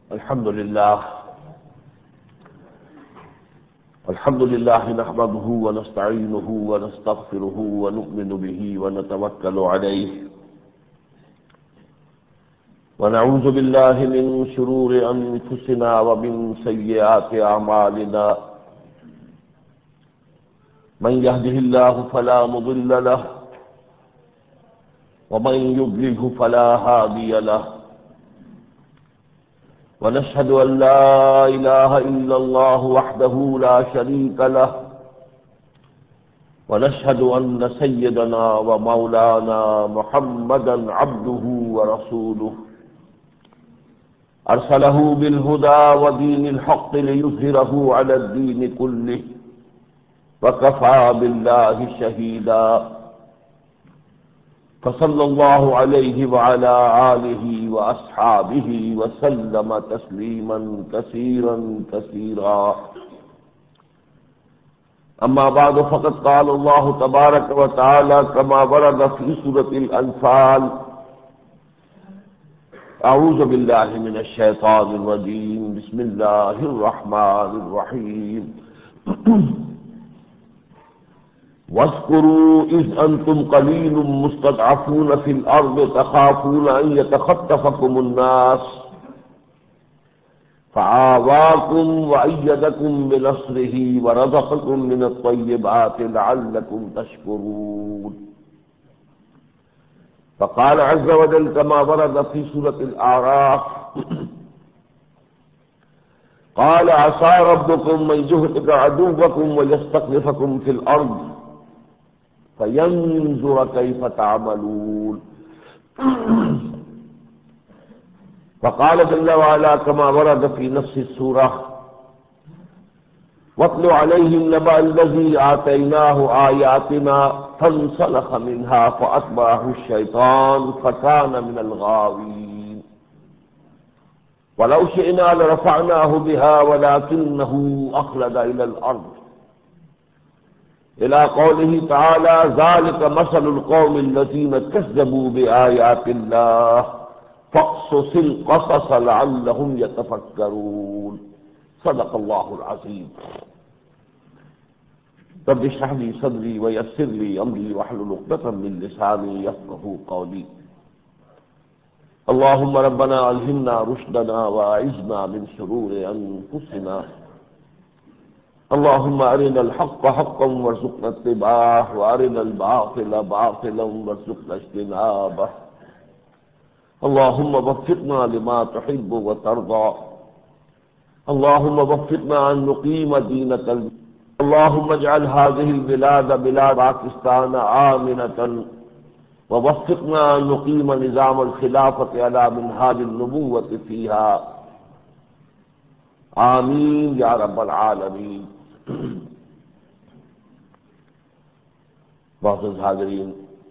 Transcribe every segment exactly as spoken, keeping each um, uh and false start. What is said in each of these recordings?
الحمد لله الحمد لله نحمده ونستعينه ونستغفره ونؤمن به ونتوكل عليه ونعوذ بالله من شرور أنفسنا ومن سيئات أعمالنا من يهده الله فلا مضل له ومن يضلله فلا هادي له ونشهد أن لا إله إلا الله وحده لا شريك له ونشهد أن سيدنا ومولانا محمدا عبده ورسوله أرسله بالهدى ودين الحق ليظهره على الدين كله وكفى بالله شهيدا فصلى الله عليه وعلى آله وأصحابه وسلم تسليما كثيرا كثيرا أما بعد فقد قال الله تبارك وتعالى كما ورد في سورة الأنفال أعوذ بالله من الشيطان الرجيم بسم الله الرحمن الرحيم واذكروا إذ أنتم قليل مستضعفون في الأرض تخافون أن يتخطفكم الناس فآواكم وأيدكم بنصره ورزقكم من الطيبات لعلكم تشكرون فقال عز وجل كما ورد في سورة الأعراف قال عسى ربكم أن يهلك عدوكم ويستخلفكم في الأرض فينظر كيف تعملون فقال جل وعلا كما ورد في نفس السورة واتل عليهم نبأ الذي آتيناه آياتنا فانسلخ منها فأتبعه الشيطان فكان من الغاوين ولو شئنا لرفعناه بها ولكنه أخلد إلى الأرض إلى قوله تعالى ذلك مثل القوم الذين كذبوا بآيات الله فاقصص القصص لعلهم يتفكرون صدق الله العظيم رب اشرح لي صدري ويسر لي أمري واحلل عقدة من لساني يفقهوا قولي اللهم ربنا ألهمنا رشدنا وأعذنا من شرور أنفسنا اللهم أرنا الحق حقا وارزقنا اتباعه وأرنا الباطل باطلا وارزقنا اجتنابه اللهم وفقنا لما تحب وترضى اللهم وفقنا أن نقيم دينك اللهم اجعل هذه البلاد بلاد پاکستان آمنة ووفقنا أن نقيم نظام الخلافة على منهاج النبوة فيها آمین یا رب العالمین۔ معزز حاضرین،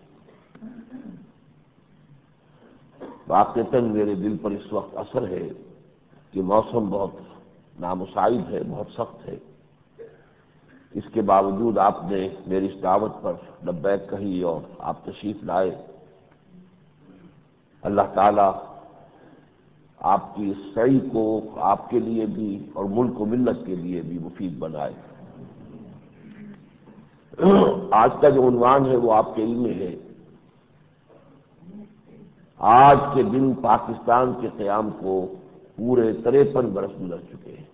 واقعتاً میرے دل پر اس وقت اثر ہے کہ موسم بہت نامساعد ہے، بہت سخت ہے، اس کے باوجود آپ نے میری اس دعوت پر لبیک کہی اور آپ تشریف لائے۔ اللہ تعالی آپ کی اس سعی کو آپ کے لیے بھی اور ملک و ملت کے لیے بھی مفید بنائے۔ آج کا جو عنوان ہے وہ آپ کے علم میں ہے۔ آج کے دن پاکستان کے قیام کو پورے تریپن برس گزر چکے ہیں۔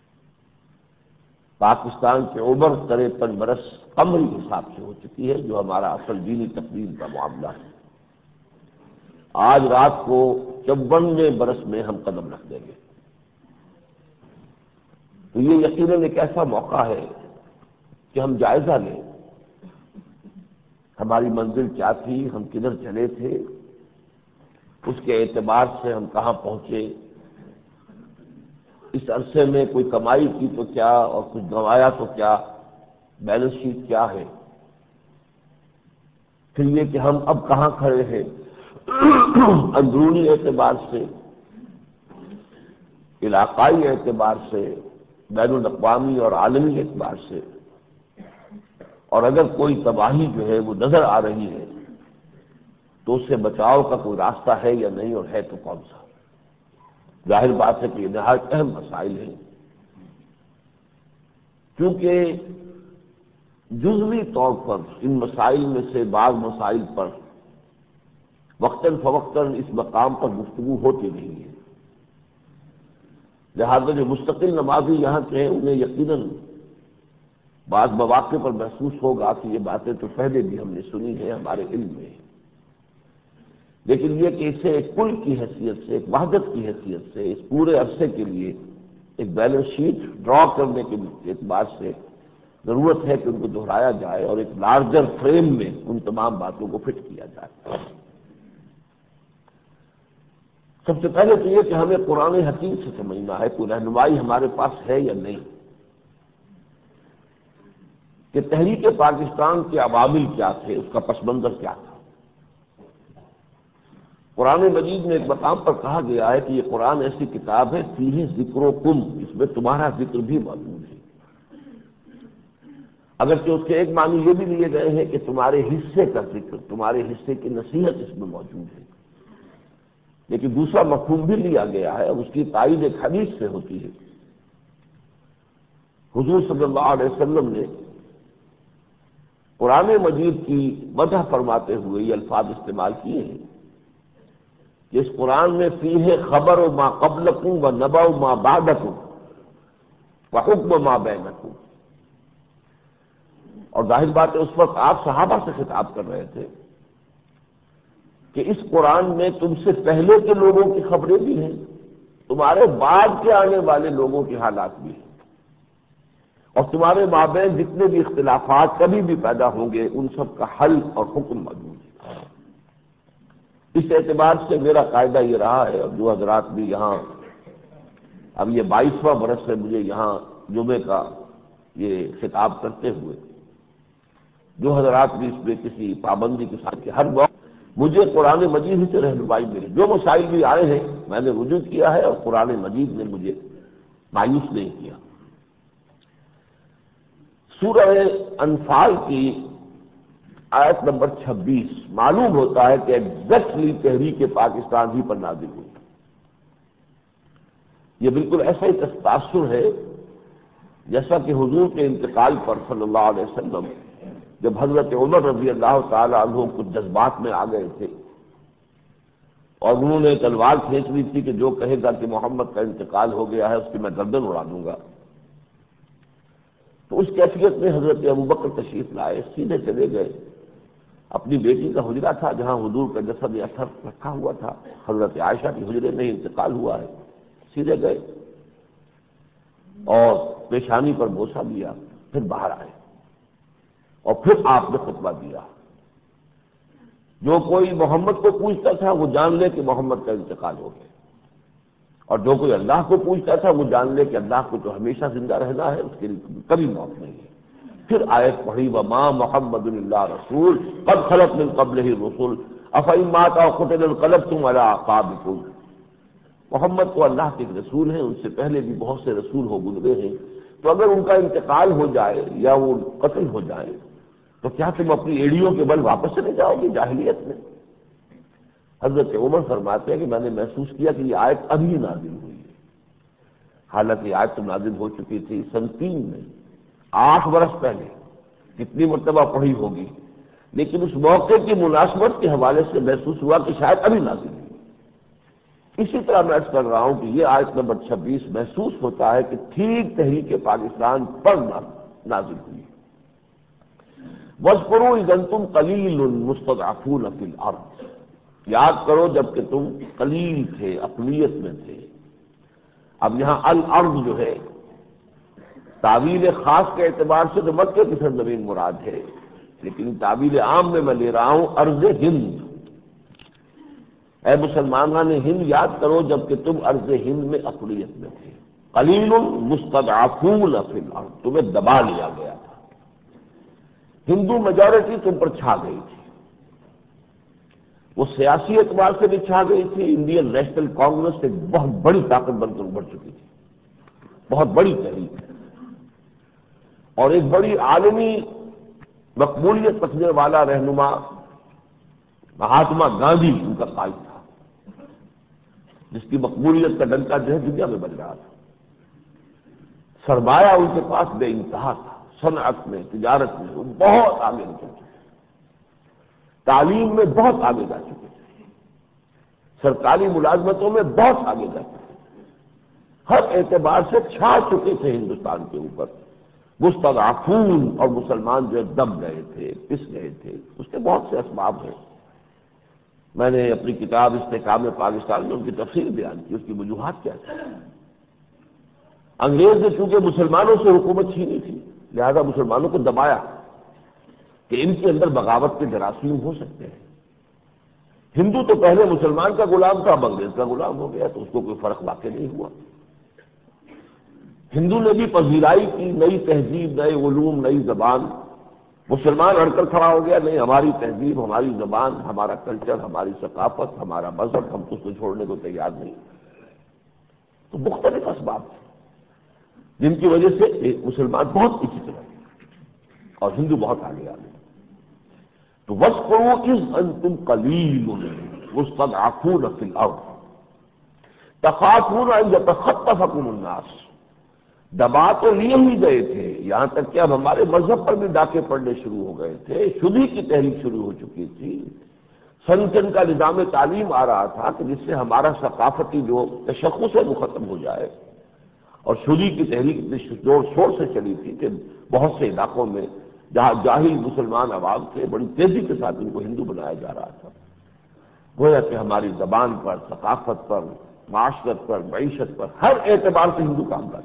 پاکستان کے عمر تریپن برس قمری حساب سے ہو چکی ہے، جو ہمارا اصل دینی تقویم کا معاملہ ہے۔ آج رات کو چونویں برس میں ہم قدم رکھ دیں گے، تو یہ یقیناً ایک ایسا موقع ہے کہ ہم جائزہ لیں، ہماری منزل کیا تھی، ہم کدھر چلے تھے، اس کے اعتبار سے ہم کہاں پہنچے، اس عرصے میں کوئی کمائی کی تو کیا اور کچھ گنوایا تو کیا، بیلنس شیٹ کیا ہے، پھر یہ کہ ہم اب کہاں کھڑے ہیں اندرونی اعتبار سے، علاقائی اعتبار سے، بین الاقوامی اور عالمی اعتبار سے، اور اگر کوئی تباہی جو ہے وہ نظر آ رہی ہے تو اس سے بچاؤ کا کوئی راستہ ہے یا نہیں، اور ہے تو کون سا۔ ظاہر بات ہے کہ یہ نہایت اہم مسائل ہیں، کیونکہ جزوی طور پر ان مسائل میں سے بعض مسائل پر وقتاً فوقتاً اس مقام پر گفتگو ہوتی نہیں ہے، لہذا جو مستقل نمازی یہاں کے ہیں انہیں یقیناً بعض مواقع پر محسوس ہوگا کہ یہ باتیں تو پہلے بھی ہم نے سنی ہیں، ہمارے علم میں ہے، لیکن یہ کہ اسے ایک کل کی حیثیت سے، ایک وحدت کی حیثیت سے، اس پورے عرصے کے لیے ایک بیلنس شیٹ ڈرا کرنے کے اعتبار سے ضرورت ہے کہ ان کو دہرایا جائے اور ایک لارجر فریم میں ان تمام باتوں کو فٹ کیا جائے۔ سب سے پہلے تو یہ کہ ہمیں قرآن حکیم سے سمجھنا ہے، کوئی رہنمائی ہمارے پاس ہے یا نہیں، کہ تحریک پاکستان کے عوامل کیا تھے، اس کا پس منظر کیا تھا۔ قرآن مجید میں ایک مقام پر کہا گیا ہے کہ یہ قرآن ایسی کتاب ہے فیہ ذکرکم، اس میں تمہارا ذکر بھی موجود ہے، اگرچہ اس کے ایک معنی یہ بھی لیے گئے ہیں کہ تمہارے حصے کا ذکر، تمہارے حصے کی نصیحت اس میں موجود ہے، لیکن دوسرا مفہوم بھی لیا گیا ہے اور اس کی تائید ایک حدیث سے ہوتی ہے۔ حضور صلی اللہ علیہ وسلم نے قرآن مجید کی مدح فرماتے ہوئے یہ الفاظ استعمال کیے ہیں کہ اس قرآن میں فیہ خبر و ما قبلکم و نبأ ما بعدکم و حکم ما بینکم، اور ظاہر بات ہے اس وقت آپ صحابہ سے خطاب کر رہے تھے کہ اس قرآن میں تم سے پہلے کے لوگوں کی خبریں بھی ہیں، تمہارے بعد کے آنے والے لوگوں کے حالات بھی ہیں، اور تمہارے مابین جتنے بھی اختلافات کبھی بھی پیدا ہوں گے ان سب کا حل اور حکم موجود ہے۔ اس اعتبار سے میرا قاعدہ یہ رہا ہے، اور جو حضرات بھی یہاں اب یہ بائیسواں برس ہے مجھے یہاں جمعے کا یہ خطاب کرتے ہوئے، جو حضرات بھی اس میں کسی پابندی کے ساتھ کہ ہر وقت مجھے قرآن مجید ہی سے رہنمائی ملی، جو مسائل بھی آئے ہیں میں نے رجوع کیا ہے اور قرآن مجید نے مجھے مایوس نہیں کیا۔ سورہ انفال کی آیت نمبر چھبیس معلوم ہوتا ہے کہ ایگزیکٹلی تحریک پاکستان ہی پر نازل ہوئی۔ یہ بالکل ایسا ہی تاثر ہے جیسا کہ حضور کے انتقال پر صلی اللہ علیہ وسلم جب حضرت عمر رضی اللہ تعالی عنہ کچھ جذبات میں آ گئے تھے اور انہوں نے تلوار کھینچ لی تھی کہ جو کہے گا کہ محمد کا انتقال ہو گیا ہے اس کی میں گردن اڑا دوں گا، تو اس کیفیت میں حضرت ابوبکر تشریف لائے، سیدھے چلے گئے، اپنی بیٹی کا حجرہ تھا جہاں حضور کا جسد اثر رکھا ہوا تھا، حضرت عائشہ کی حجرے میں انتقال ہوا ہے، سیدھے گئے اور پیشانی پر بوسہ لیا، پھر باہر آئے اور پھر آپ نے خطبہ دیا۔ جو کوئی محمد کو پوچھتا تھا وہ جان لے کہ محمد کا انتقال ہو گیا، اور جو کوئی اللہ کو پوچھتا تھا وہ جان لے کہ اللہ کو جو ہمیشہ زندہ رہنا ہے اس کے لیے کبھی موت نہیں ہے۔ پھر آیت پڑھی وما محمد الا رسول قد خلت من قبلہ الرسل افإن مات او قتل انقلبتم علی اعقابکم، محمد تو اللہ کے رسول ہیں، ان سے پہلے بھی بہت سے رسول ہو گزرے ہیں، تو اگر ان کا انتقال ہو جائے یا وہ قتل ہو جائے تو کیا تم اپنی ایڑیوں کے بل واپس چلے جاؤ گے جاہلیت میں؟ حضرت عمر فرماتے ہیں کہ میں نے محسوس کیا کہ یہ آیت ابھی نازل ہوئی ہے، حالانکہ یہ آیت تو نازل ہو چکی تھی سن تین میں، آٹھ برس پہلے، کتنی مرتبہ پڑھی ہوگی، لیکن اس موقع کی مناسبت کے حوالے سے محسوس ہوا کہ شاید ابھی نازل ہوئی۔ اسی طرح میں عرض کر رہا ہوں کہ یہ آیت نمبر چھبیس محسوس ہوتا ہے کہ ٹھیک تحریک پاکستان پر نازل ہوئی۔ وَاذْكُرُوا إِذْ أَنْتُمْ قَلِيلٌ مُسْتَضْعَفُونَ فِي الْأَرْضِ، یاد کرو جب کہ تم قلیل تھے، اقلیت میں تھے۔ اب یہاں الارض جو ہے تعویل خاص کے اعتبار سے تو مکے کی سرزمین مراد ہے، لیکن تعویل عام میں میں لے رہا ہوں ارض ہند۔ اے مسلمانان ہند یاد کرو جب کہ تم ارض ہند میں اقلیت میں تھے، قلیل مستضعفون فی الارض، تمہیں دبا لیا گیا تھا، ہندو میجورٹی تم پر چھا گئی تھی، وہ سیاسی اعتبار سے بھی چھا گئی تھی، انڈین نیشنل کانگریس ایک بہت بڑی طاقت بن کر ابھر چکی تھی، بہت بڑی تحریک ہے، اور ایک بڑی عالمی مقبولیت رکھنے والا رہنما مہاتما گاندھی ان کا قائد تھا۔ جس کی مقبولیت کا ڈنکا جو ہے دنیا میں بج رہا تھا. سرمایہ ان کے پاس بے انتہا تھا، صنعت میں، تجارت میں وہ بہت آگے نکل چکے، تعلیم میں بہت آگے جا چکے تھے، سرکاری ملازمتوں میں بہت آگے جا چکے تھے، ہر اعتبار سے چھا چکے تھے ہندوستان کے اوپر. مستضعفون اور مسلمان جو دب گئے تھے، پس گئے تھے. اس کے بہت سے اسباب ہیں. میں نے اپنی کتاب استحکام پاکستان میں ان کی تفصیل بیان کی، اس کی وجوہات کیا تھی. انگریز نے چونکہ مسلمانوں سے حکومت چھینی تھی، لہذا مسلمانوں کو دبایا کہ ان کے اندر بغاوت کے جراثیم ہو سکتے ہیں. ہندو تو پہلے مسلمان کا غلام تھا، اب انگریز کا غلام ہو گیا، تو اس کو کوئی فرق واقع نہیں ہوا. ہندو نے بھی پذیرائی کی، نئی تہذیب، نئے علوم، نئی زبان. مسلمان اڑ کر کھڑا ہو گیا، نہیں ہماری تہذیب، ہماری زبان، ہمارا کلچر، ہماری ثقافت، ہمارا مذہب، ہم اس کو چھوڑنے کو تیار نہیں. تو مختلف اسباب تھے جن کی وجہ سے ایک مسلمان بہت پیچھے چلا گیا اور ہندو بہت آگے آ گئے. تو وَاذْكُرُوا إِذْ أَنْتُمْ قَلِيلٌ مُسْتَضْعَفُونَ فِي الْأَرْضِ تَخَافُونَ أَنْ يَتَخَطَّفَكُمُ النَّاسُ. دبا تو لیے ہی گئے تھے، یہاں تک کہ اب ہمارے مذہب پر بھی ڈاکے پڑنے شروع ہو گئے تھے. شدی کی تحریک شروع ہو چکی تھی. سنچن کا نظام تعلیم آ رہا تھا کہ جس سے ہمارا ثقافتی جو تشخص ہے وہ ختم ہو جائے. اور شدی کی تحریک اتنی زور شور سے چلی تھی کہ بہت سے علاقوں میں جہاں جاہل مسلمان عوام تھے، بڑی تیزی کے ساتھ ان کو ہندو بنایا جا رہا تھا. گویا کہ ہماری زبان پر، ثقافت پر، معاشرت پر، معیشت پر ہر اعتبار سے ہندو کام کرتا.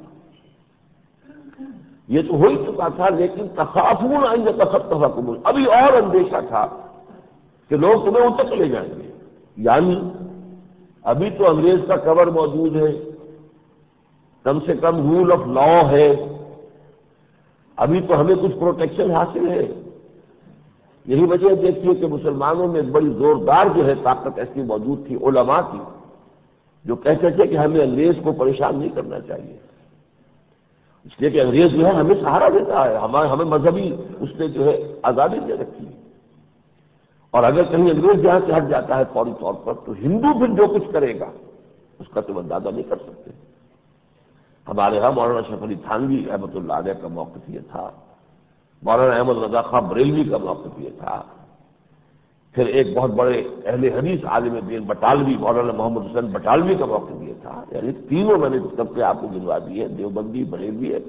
یہ تو ہو ہی چکا تھا، لیکن تخافون ان یتخطفکم، ابھی اور اندیشہ تھا کہ لوگ تمہیں اتک لے جائیں گے. یعنی ابھی تو انگریز کا کور موجود ہے، کم سے کم رول آف لا ہے، ابھی تو ہمیں کچھ پروٹیکشن حاصل ہے. یہی وجہ دیکھیے کہ مسلمانوں میں ایک بڑی زوردار جو ہے طاقت ایسی موجود تھی علماء کی، جو کہتے تھے کہ ہمیں انگریز کو پریشان نہیں کرنا چاہیے، اس لیے کہ انگریز جو ہے ہمیں سہارا دیتا ہے، ہمیں ہمیں مذہبی اس نے جو ہے آزادی دے رکھی ہے. اور اگر کہیں انگریز یہاں سے ہٹ جاتا ہے فوری طور پر تو ہندو پھر جو کچھ کرے گا اس کا تم اندازہ نہیں کر سکتے. ہمارے ہاں مولانا اشرف علی تھانوی رحمۃ اللہ علیہ کا موقف یہ تھا، مولانا احمد رضا خان بریلوی کا موقف یہ تھا، پھر ایک بہت بڑے اہل حدیث عالم دین بٹالوی مولانا محمد حسین بٹالوی کا موقف یہ تھا. یعنی تینوں میں نے طبقے آپ کو گنوا دیے، دیوبندی، بریلوی ہے.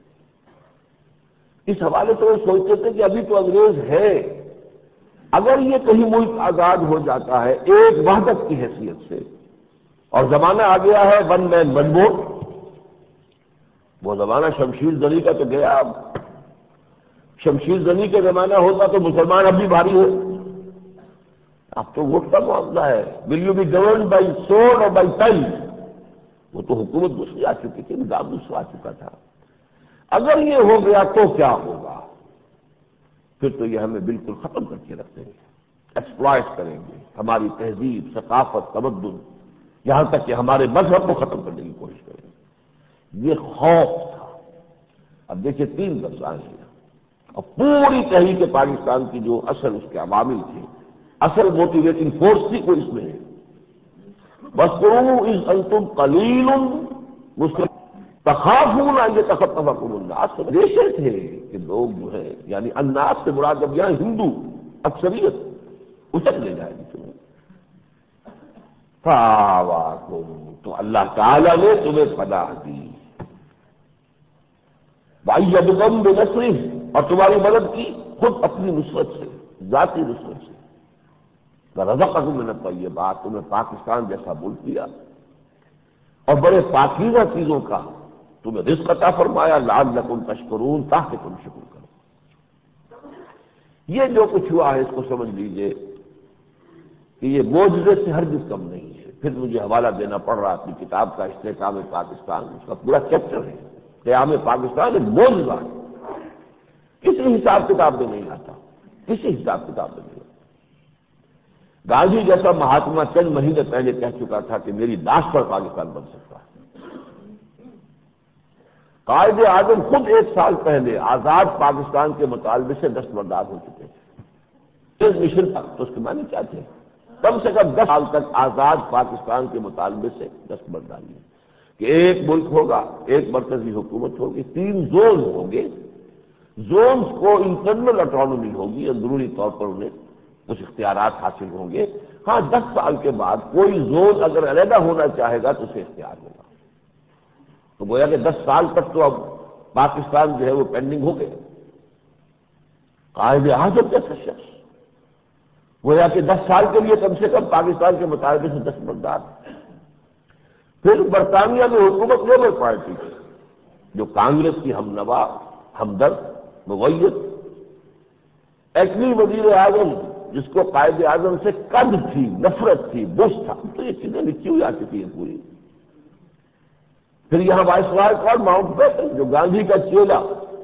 اس حوالے سے وہ سوچتے تھے کہ ابھی تو انگریز ہے، اگر یہ کہیں ملک آزاد ہو جاتا ہے ایک وحدت کی حیثیت سے، اور زمانہ آ گیا ہے ون مین ون ووٹ. وہ زمانہ شمشیر زنی کا تو گیا. اب شمشیر زنی کا زمانہ ہوتا تو مسلمان اب بھی بھاری ہے. اب تو ووٹ کا معاملہ ہے. Will you be governed by sword or by ton. وہ تو حکومت دوسری آ چکی تھی، نظام دوسرا آ چکا تھا. اگر یہ ہو گیا تو کیا ہوگا؟ پھر تو یہ ہمیں بالکل ختم کر کے رکھ دیں گے، ایکسپلائٹ کریں گے ہماری تہذیب، ثقافت، تمدن، یہاں تک کہ ہمارے مذہب کو ختم کرنے کی کوشش کریں گے. یہ خوف تھا. اب دیکھیے تین درجات ہیں، اور پوری تحریک پاکستان کی جو اصل اس کے عوامل تھے، اصل موٹیویٹنگ فورس تھی وہ اس میں ہے. وَاذْكُرُوا إِذْ أَنْتُمْ قَلِيلٌ تَخَافُونَ أَنْ يَتَخَطَّفَكُمُ النَّاسُ. ریشے تھے کہ لوگ جو ہے، یعنی الناس سے مراد اب یہاں ہندو اکثریت اتر لے جائے گی تمہیں. فَآوَاكُمْ، تو اللہ تعالیٰ نے تمہیں پناہ دی. وَأَيَّدَكُمْ بِنَصْرِهِ، اور تمہاری مدد کی خود اپنی نصرت سے، ذاتی نصرت سے. وَرَزَقَكُم مِّنَ الطَّيِّبَاتِ، تمہیں پاکستان جیسا ملک دیا اور بڑے پاکیزہ چیزوں کا تمہیں رزق عطا فرمایا. لَعَلَّكُمْ تَشْكُرُونَ، تاکہ تم شکر کرو. یہ جو کچھ ہوا ہے اس کو سمجھ لیجئے کہ یہ معجزے سے ہرگز کم نہیں ہے. پھر مجھے حوالہ دینا پڑ رہا اپنی کتاب کا، استحکام پاکستان، اس کا پورا چیپٹر ہے. قیام پاکستان ایک معجزہ ہے، کسی حساب کتاب میں نہیں آتا، کسی حساب کتاب میں نہیں آتا. گاندھی جیسا مہاتما چند مہینے پہلے کہہ چکا تھا کہ میری لاش پر پاکستان بن سکتا ہے. قائد اعظم خود ایک سال پہلے آزاد پاکستان کے مطالبے سے دستبردار ہو چکے تھے. اس مشن تک تو اس کے معنی کیا تھے؟ کم سے کم دس سال تک آزاد پاکستان کے مطالبے سے دستبرداری ہے کہ ایک ملک ہوگا، ایک مرکزی حکومت ہوگی، تین زون ہوں گے، زونز کو انٹرنل اٹانومی ہوگی، اندرونی طور پر انہیں کچھ اختیارات حاصل ہوں گے۔ ہاں دس سال کے بعد کوئی زون اگر علیحدہ ہونا چاہے گا تو اسے اختیار ہوگا۔ تو گویا کہ دس سال تک تو اب پاکستان جو ہے وہ پینڈنگ ہو گئے۔ قائد اعظم جیسا شخص گویا کہ دس سال کے لیے کم سے کم پاکستان کے مطالبے سے دستبردار۔ پھر برطانیہ میں حکومت لیبر پارٹی کی، جو کانگریس کی ہم نوا، ہمدرد، مغیث، ایٹمی وزیر اعظم جس کو قائد اعظم سے قد تھی، نفرت تھی، بوجھ تھا، تو یہ چیزیں لکھی ہوئی آ چکی ہیں پوری۔ پھر یہاں وائسرائے کون؟ ماؤنٹ بیٹن، جو گاندھی کا چیلا،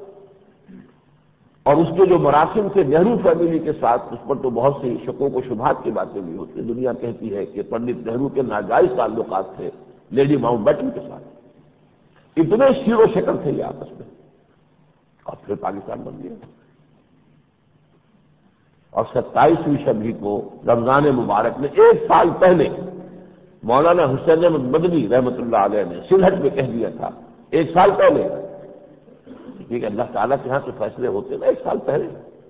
اور اس کے جو مراسم تھے نہرو فیملی کے ساتھ، اس پر تو بہت سی شکوک و شبہات کی باتیں بھی ہوتی ہیں۔ دنیا کہتی ہے کہ پنڈت نہرو کے ناجائز تعلقات تھے لیڈی ماؤنٹ بیٹن کے ساتھ، اتنے شیر و شکل تھے یہ آپس میں، اور پھر پاکستان بن گیا۔ اور ستائیسویں شبی کو رمضان مبارک میں ایک سال پہلے مولانا حسین احمد مدنی رحمۃ اللہ علیہ نے سلہٹ میں کہہ دیا تھا، ایک سال پہلے، کیونکہ اللہ تعالیٰ کے ہاں سے فیصلے ہوتے نا ایک سال پہلے،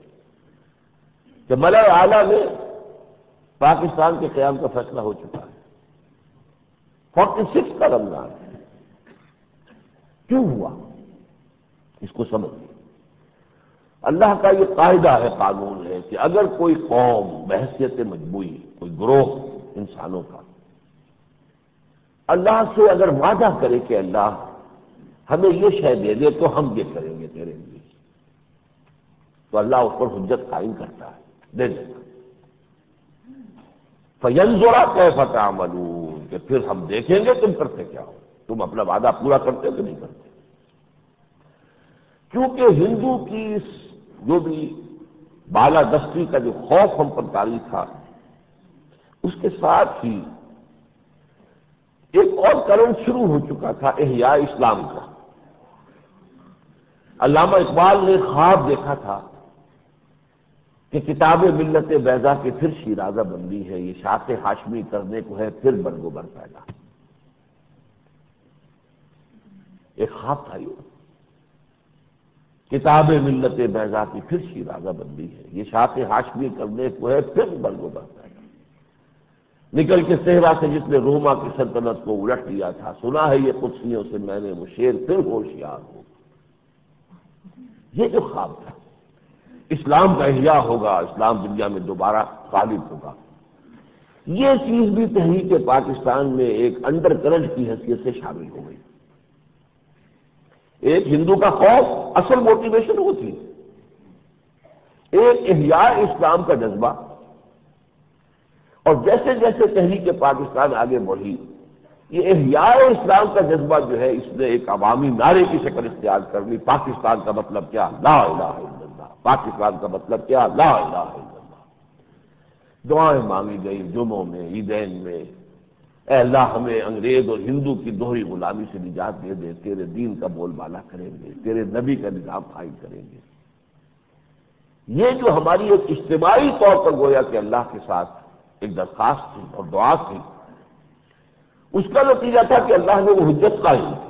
کہ ملأ اعلیٰ میں پاکستان کے قیام کا فیصلہ ہو چکا ہے۔ فورٹی سکس کا رمضان کیوں ہوا اس کو سمجھیے۔ اللہ کا یہ قاعدہ ہے، قانون ہے کہ اگر کوئی قوم بحیثیت مجموعی، کوئی گروہ انسانوں کا اللہ سے اگر وعدہ کرے کہ اللہ ہمیں یہ شے دے دے تو ہم یہ کریں گے تیرے لیے، تو اللہ اس پر حجت قائم کرتا ہے، دے دیتا۔ فَيَنْظُرَ كَيْفَ تَعْمَلُونَ، کہ پھر ہم دیکھیں گے تم کرتے کیا ہو، تم اپنا وعدہ پورا کرتے ہو کہ نہیں کرتے۔ کیونکہ ہندو کی جو بھی بالا دستی کا جو خوف ہم پر طاری تھا، اس کے ساتھ ہی ایک اور کرنٹ شروع ہو چکا تھا احیاء اسلام کا۔ علامہ اقبال نے خواب دیکھا تھا کہ کتاب ملت بیضا کی پھر شیرازہ بندی ہے، یہ شاخ ہاشمی کرنے کو ہے پھر برگوبر پیدا۔ ایک خواب تھا یہ، کتاب ملت بیضا کی پھر شیرازہ بندی ہے، یہ شاخ ہاشمی کرنے کو ہے پھر برگوبر پیدا۔ نکل کے صحرا سے جس نے روما کی سلطنت کو الٹ دیا تھا، سنا ہے یہ قدسیوں سے میں نے وہ شیر پھر ہوشیار ہو۔ یہ جو خواب تھا، اسلام کا احیاء ہوگا، اسلام دنیا میں دوبارہ غالب ہوگا، یہ چیز بھی تحریک پاکستان میں ایک انڈر کرنٹ کی حیثیت سے شامل ہو گئی۔ ایک ہندو کا خوف اصل موٹیویشن وہ تھی، ایک احیاء اسلام کا جذبہ، اور جیسے جیسے تحریک پاکستان آگے بڑھی، یہ احیاء اسلام کا جذبہ جو ہے اس نے ایک عوامی نعرے کی شکل اختیار کر لی۔ پاکستان کا مطلب کیا؟ لا الہ الا اللہ۔ پاکستان کا مطلب کیا؟ لا الہ الا اللہ۔ دعائیں مانگی گئی جمعوں میں، عیدین میں، اے اللہ ہمیں انگریز اور ہندو کی دوہری غلامی سے نجات دے دے، تیرے دین کا بول بالا کریں گے، تیرے نبی کا نظام قائم کریں گے۔ یہ جو ہماری ایک اجتماعی طور پر گویا کہ اللہ کے ساتھ ایک درخواست تھی اور دعا تھی، اس کا نتیجہ تھا کہ اللہ نے وہ حجت قائم کی۔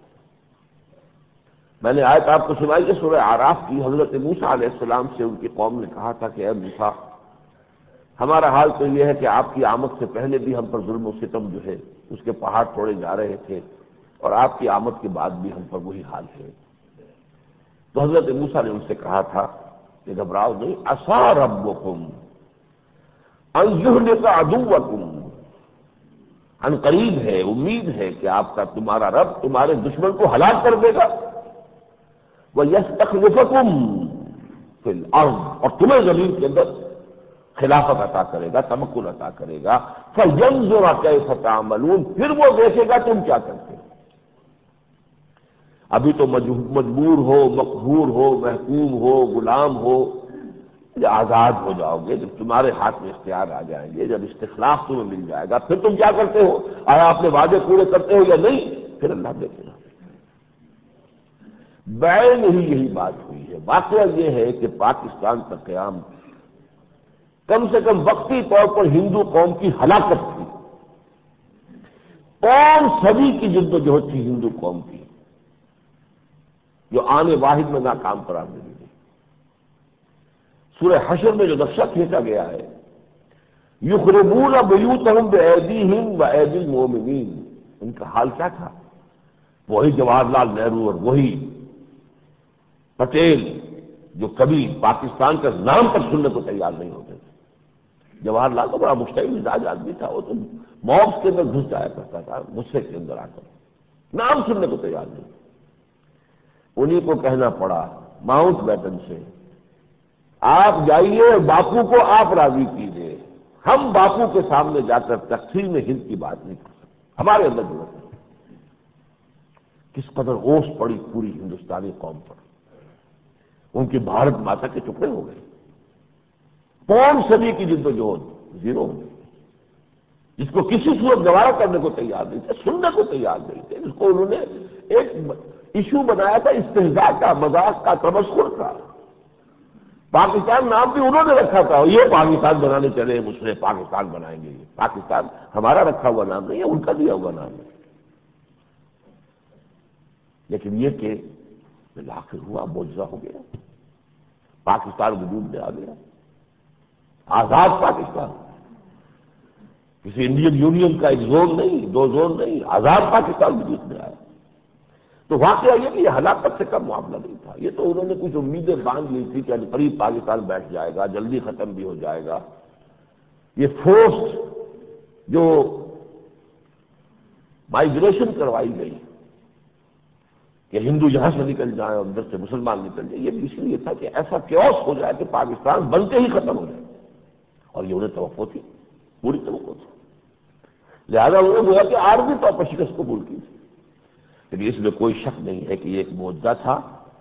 میں نے آیت آپ کو سنائی کہ سورہ اعراف کی، حضرت موسیٰ علیہ السلام سے ان کی قوم نے کہا تھا کہ اے موسیٰ، ہمارا حال تو یہ ہے کہ آپ کی آمد سے پہلے بھی ہم پر ظلم و ستم جو ہے اس کے پہاڑ توڑے جا رہے تھے، اور آپ کی آمد کے بعد بھی ہم پر وہی حال ہے۔ تو حضرت موسیٰ نے ان سے کہا تھا کہ گھبراؤ نہیں، عسیٰ ربکم ان یہلک عدوکم، ان قریب ہے، امید ہے کہ آپ کا تمہارا رب تمہارے دشمن کو ہلاک کر دے گا، وَيَسْتَخْلِفَكُمْ فِي الْأَرْضِ، اور تمہیں زمین کے اندر خلافت عطا کرے گا، تمکن عطا کرے گا، فَيَنْظُرَ كَيْفَ تَعْمَلُونَ، پھر وہ دیکھے گا تم کیا کرتے ہو۔ ابھی تو مجبور ہو، مقہور ہو، محکوم ہو، غلام ہو، آزاد ہو جاؤ گے جب تمہارے ہاتھ میں اختیار آ جائیں گے، جب استخلاف تمہیں مل جائے گا، پھر تم کیا کرتے ہو، آیا اپنے وعدے پورے کرتے ہو یا نہیں، پھر اللہ دیکھے گا۔ بعین ہی یہی بات ہوئی ہے۔ واقعہ یہ ہے کہ پاکستان کا قیام کم سے کم وقتی طور پر ہندو قوم کی ہلاکت تھی، پانچ صدی کی جد و جہد تھی ہندو قوم کی، جو آنے واحد میں ناکام قرار دے دی گئی۔ سورہ حشر میں جو نقشہ کھینچا گیا ہے، یخربون بیوتہم بایدیہم وایدی المؤمنین، ان کا حال کیا تھا؟ وہی جواہر لال نہرو اور وہی پٹیل جو کبھی پاکستان کا نام تک سننے کو تیار نہیں ہوتے تھے۔ جواہر لال تو بڑا مشتعل مزاج آدمی تھا، وہ تو موب کے اندر گھس جایا کرتا تھا، غصے کے اندر آ کر نام سننے کو تیار نہیں۔ انہیں کو کہنا پڑا ماؤنٹ بیٹن سے، آپ جائیے باپو کو آپ راضی کیجیے، ہم باپو کے سامنے جا کر تقسیم ہند کی بات نہیں کر سکتے، ہمارے اندر ضرورت ہے۔ کس قدر اوس پڑی پوری ہندوستانی قوم پر، ان کی بھارت ماتا کے ٹکڑے ہو گئے، پون صدی کی جد و جہد زیرو ہو گئی، جس کو کسی صورت گوارا کرنے کو تیار نہیں تھے، سننے کو تیار نہیں تھے، جس کو انہوں نے ایک ایشو بنایا تھا استہزاء کا، مذاق کا، تمسخر کا۔ پاکستان نام بھی انہوں نے رکھا تھا، یہ پاکستان بنانے چلے مسلم پاکستان بنائیں گے، یہ پاکستان ہمارا رکھا ہوا نام نہیں ہے، ان کا دیا ہوا نام ہے۔ لیکن یہ کہ بالآخر ہوا، معجزہ ہو گیا، پاکستان وجود میں آ گیا، آزاد پاکستان، کسی انڈین یونین کا ایک زون نہیں، دو زون نہیں، آزاد پاکستان وجود میں آیا۔ تو واقعہ یہ کہ یہ ہلاکت سے کم معاملہ نہیں تھا، یہ تو انہوں نے کچھ امیدیں باندھ لی تھی کہ قریب پاکستان بیٹھ جائے گا، جلدی ختم بھی ہو جائے گا۔ یہ فورس جو مائیگریشن کروائی گئی کہ ہندو یہاں سے نکل جائیں اور ادھر سے مسلمان نکل جائیں، یہ بھی اس لیے تھا کہ ایسا کیوس ہو جائے کہ پاکستان بنتے ہی ختم ہو جائے، اور یہ انہیں توقع تھی، پوری توقع تھی، لہذا انہوں نے گویا کہ عارضی طور پر شکست قبول کی تھی۔ لیکن اس میں کوئی شک نہیں ہے کہ یہ ایک معجزہ تھا،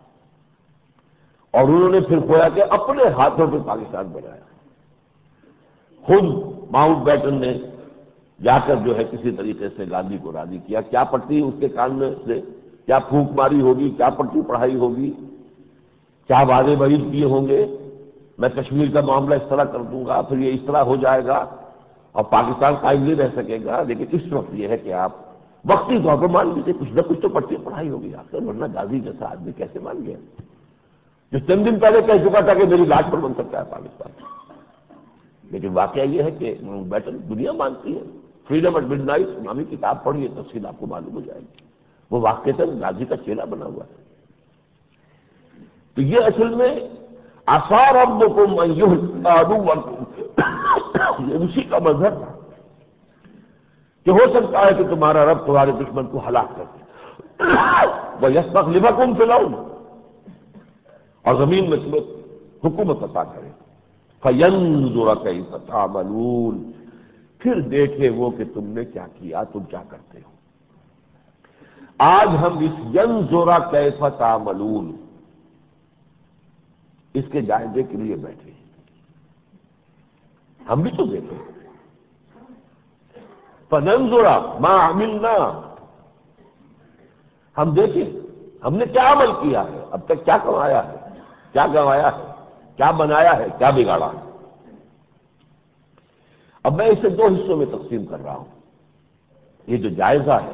اور انہوں نے پھر گویا کہ اپنے ہاتھوں پہ پاکستان بنایا۔ خود ماؤنٹ بیٹن نے جا کر جو ہے کسی طریقے سے گاندھی کو راضی کیا، کیا پٹی اس کے کان میں سے کیا پھونک ماری ہوگی، کیا پٹی پڑھائی ہوگی، کیا وعدے وعید کیے ہوں گے، میں کشمیر کا معاملہ اس طرح کر دوں گا، پھر یہ اس طرح ہو جائے گا اور پاکستان قائم نہیں رہ سکے گا۔ لیکن اس وقت یہ ہے کہ آپ وقتی طور پر مان لیجیے کچھ نہ کچھ تو پٹی پڑھائی ہوگی آپ سے، ورنہ غازی جیسا آدمی کیسے مان گیا، جو چند دن پہلے کہہ چکا تھا کہ میری لاش پر بن سکتا ہے پاکستان۔ لیکن واقعہ یہ ہے کہ بیٹن دنیا مانتی ہے، فریڈم ایٹ مڈ نائٹ نامی کتاب پڑھیے، تفصیل آپ کو معلوم ہو جائے گی، وہ واقعتاً غازی کا چیلا بنا ہوا ہے۔ تو یہ اصل میں آثار ربکم ان یہلک عدوکم، یہ اسی کا مظہر تھا کہ ہو سکتا ہے کہ تمہارا رب تمہارے دشمن کو ہلاک کر دے، وَيَسْتَخْلِفَكُمْ فِي الْأَرْضِ، اور زمین میں تمہیں حکومت عطا کرے، فَيَنْظُرَ كَيْفَ تَعْمَلُونَ، پھر دیکھے وہ کہ تم نے کیا کیا، تم کیا کرتے ہو۔ آج ہم اس يَنْظُرَ كَيْفَ تَعْمَلُونَ اس کے جائزے کے لیے بیٹھے، ہم بھی تو دیکھیں، فَنَنْظُرَ مَا عَمِلْنَا، ہم دیکھیں ہم نے کیا عمل کیا ہے، اب تک کیا کمایا ہے، کیا گنوایا ہے، کیا بنایا ہے، کیا بگاڑا ہے۔ اب میں اسے دو حصوں میں تقسیم کر رہا ہوں۔ یہ جو جائزہ ہے،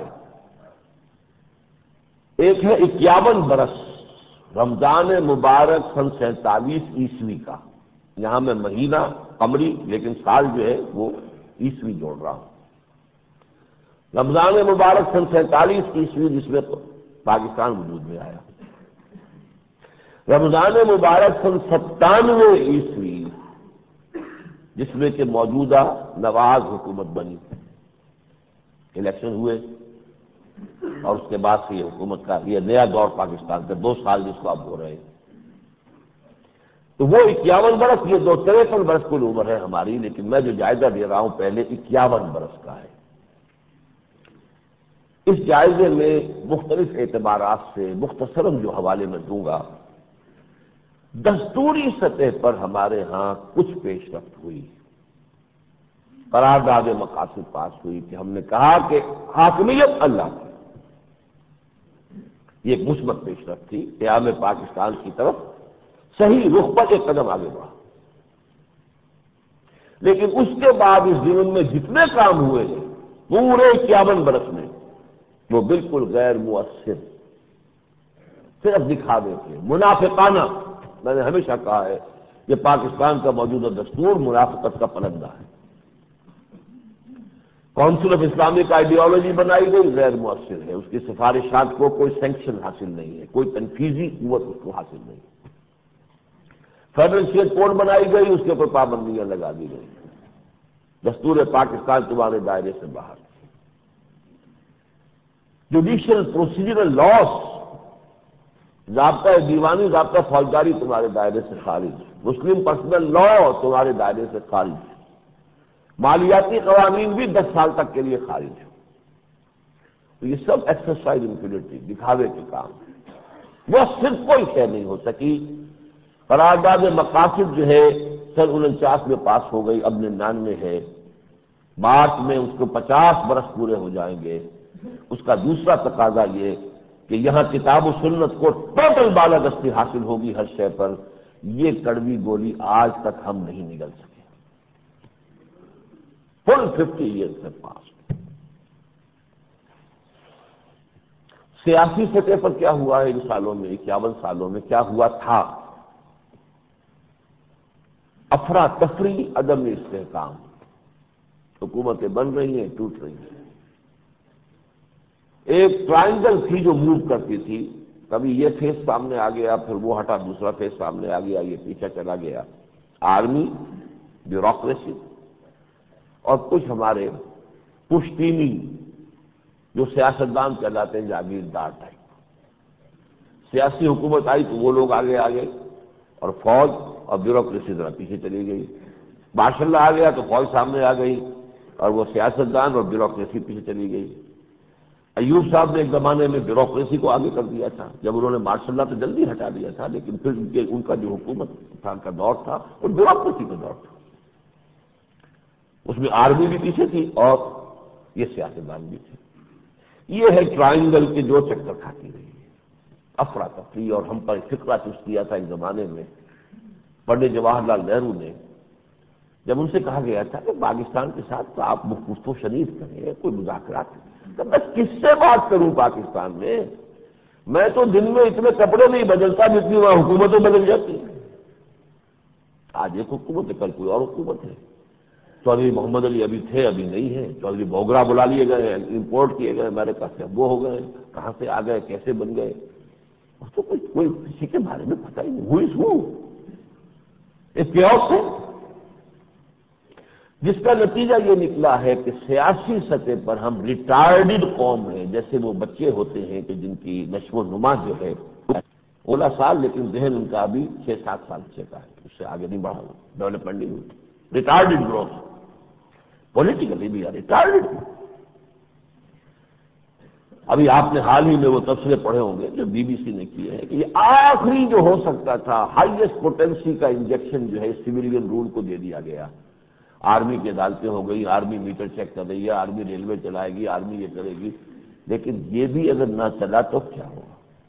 ایک ہے اکیاون برس رمضان مبارک سن سینتالیس عیسوی کا، یہاں میں مہینہ قمری لیکن سال جو ہے وہ عیسوی جوڑ رہا ہوں۔ رمضان مبارک سن سینتالیس عیسوی جس میں پاکستان وجود میں آیا، رمضان مبارک سن ستانوے عیسوی جس میں کہ موجودہ نواز حکومت بنی، الیکشن ہوئے اور اس کے بعد سے یہ حکومت کا یہ نیا دور پاکستان کا دو سال جس کو اب ہو رہے ہیں، تو وہ اکیاون برس، یہ دو تریپن برس کل عمر ہے ہماری، لیکن میں جو جائزہ دے رہا ہوں پہلے اکیاون برس کا ہے۔ اس جائزے میں مختلف اعتبارات سے مختصراً جو حوالے میں دوں گا، دستوری سطح پر ہمارے ہاں کچھ پیش رفت ہوئی، قرارداد مقاصد پاس ہوئی کہ ہم نے کہا کہ حاکمیت اللہ کی، یہ ایک مثبت پیش رفت تھی، قیام پاکستان کی طرف صحیح رخ پر ایک قدم آگے بڑھا۔ لیکن اس کے بعد اس زمن میں جتنے کام ہوئے ہیں پورے اکیاون برس میں وہ بالکل غیر مؤثر، صرف دکھاوے تھے، منافقانہ۔ میں نے ہمیشہ کہا ہے کہ پاکستان کا موجودہ دستور منافقت کا پلندہ ہے۔ کونسل آف اسلامک آئیڈیالوجی بنائی گئی، غیر مؤثر ہے، اس کی سفارشات کو کوئی سینکشن حاصل نہیں ہے، کوئی تنفیذی قوت اس کو حاصل نہیں ہے۔ فیڈرل اسٹیٹ کوڈ بنائی گئی، اس کے اوپر پابندیاں لگا دی گئی، دستور پاکستان تمہارے دائرے سے باہر۔ جوڈیشل پروسیجرل لاس، ضابطہ دیوانی، ضابطہ فوجداری تمہارے دائرے سے خارج، مسلم پرسنل لا تمہارے دائرے سے خارج، مالیاتی قوانین بھی دس سال تک کے لیے خارج ہے۔ تو یہ سب ایکسرسائز انفینٹی، دکھاوے کے کام، وہ صرف کوئی شے نہیں ہو سکی۔ قرارداد مقاصد جو ہے سن انچاس میں پاس ہو گئی، اب ننانوے ہے، مارچ میں اس کو پچاس برس پورے ہو جائیں گے۔ اس کا دوسرا تقاضا یہ کہ یہاں کتاب و سنت کو ٹوٹل بالادستی حاصل ہوگی ہر شے پر، یہ کڑوی گولی آج تک ہم نہیں نگل سکے۔ فل ففٹی ایئرس ہے پاس۔ سیاسی سطح پر کیا ہوا ہے ان سالوں میں، اکیاون سالوں میں کیا ہوا تھا؟ افراتفری، عدم استحکام، حکومتیں بن رہی ہیں، ٹوٹ رہی ہیں۔ ایک ٹرائنگل تھی جو موو کرتی تھی، کبھی یہ فیس سامنے آ گیا، پھر وہ ہٹا، دوسرا فیس سامنے آ گیا، یہ پیچھے چلا گیا۔ آرمی، بیوروکریسی اور کچھ ہمارے پشتینی جو سیاستدان کہلاتے ہیں، جاگیردار ٹائپ۔ سیاسی حکومت آئی تو وہ لوگ آگے آ گئے اور فوج اور بیوروکریسی ذرا پیچھے چلی گئی۔ ماشاء اللہ آ گیا تو فوج سامنے آ گئی اور وہ سیاستدان اور بیوروکریسی پیچھے چلی گئی۔ ایوب صاحب نے ایک زمانے میں بیوروکریسی کو آگے کر دیا تھا، جب انہوں نے ماشاء اللہ تو جلدی ہٹا دیا تھا، لیکن پھر ان کے ان کا جو حکومت کا دور تھا وہ بیوروکریسی کا دور تھا۔ اس میں آرمی بھی پیچھے تھی اور یہ سیاستدان بھی تھے۔ یہ ہے ٹرائنگل کے جو چکر کھاتی رہی ہے، افراتفری، اور ہم پر فکرہ چست کیا تھا ایک زمانے میں پنڈت جواہر لال نہرو نے، جب ان سے کہا گیا تھا کہ پاکستان کے ساتھ تو آپ گفتگو شنید کریں، کوئی مذاکرات کریں۔ تو میں کس سے بات کروں پاکستان میں؟ میں تو دن میں اتنے کپڑے نہیں بدلتا جتنی وہاں حکومتیں بدل جاتی ہیں۔ آج ایک حکومت ہے، کل کوئی اور حکومت ہے۔ چودھری محمد علی ابھی تھے، ابھی نہیں ہے۔ چودھری بوگرا بلا لیے گئے، امپورٹ کیے گئے امریکہ سے، وہ ہو گئے، کہاں سے آ گئے، کیسے بن گئے، اس تو کوئی کوئی کسی کے بارے میں پتہ ہی نہیں۔ ہوئی سو ایک کیوس ہے جس کا نتیجہ یہ نکلا ہے کہ سیاسی سطح پر ہم ریٹارڈڈ قوم ہیں، جیسے وہ بچے ہوتے ہیں کہ جن کی نشو و نما جو ہے اولا سال، لیکن ذہن ان کا ابھی چھ سات سال سے کا ہے، اس سے آگے نہیں بڑھا، ڈیولپمنٹ نہیں ہوئی، ریٹارڈڈ گروتھ، پولیٹیکلی بھی ریٹارڈڈ۔ ابھی آپ نے حال ہی میں وہ تبصرے پڑھے ہوں گے جو بی بی سی نے کیے ہیں کہ یہ آخری جو ہو سکتا تھا ہائیسٹ پوٹینسی کا انجیکشن جو ہے سویلین رول کو دے دیا گیا۔ آرمی کی عدالتیں ہو گئی، آرمی میٹر چیک کر رہی ہے، آرمی ریلوے چلائے گی، آرمی یہ کرے گی، لیکن یہ بھی اگر نہ چلا تو کیا ہوگا؟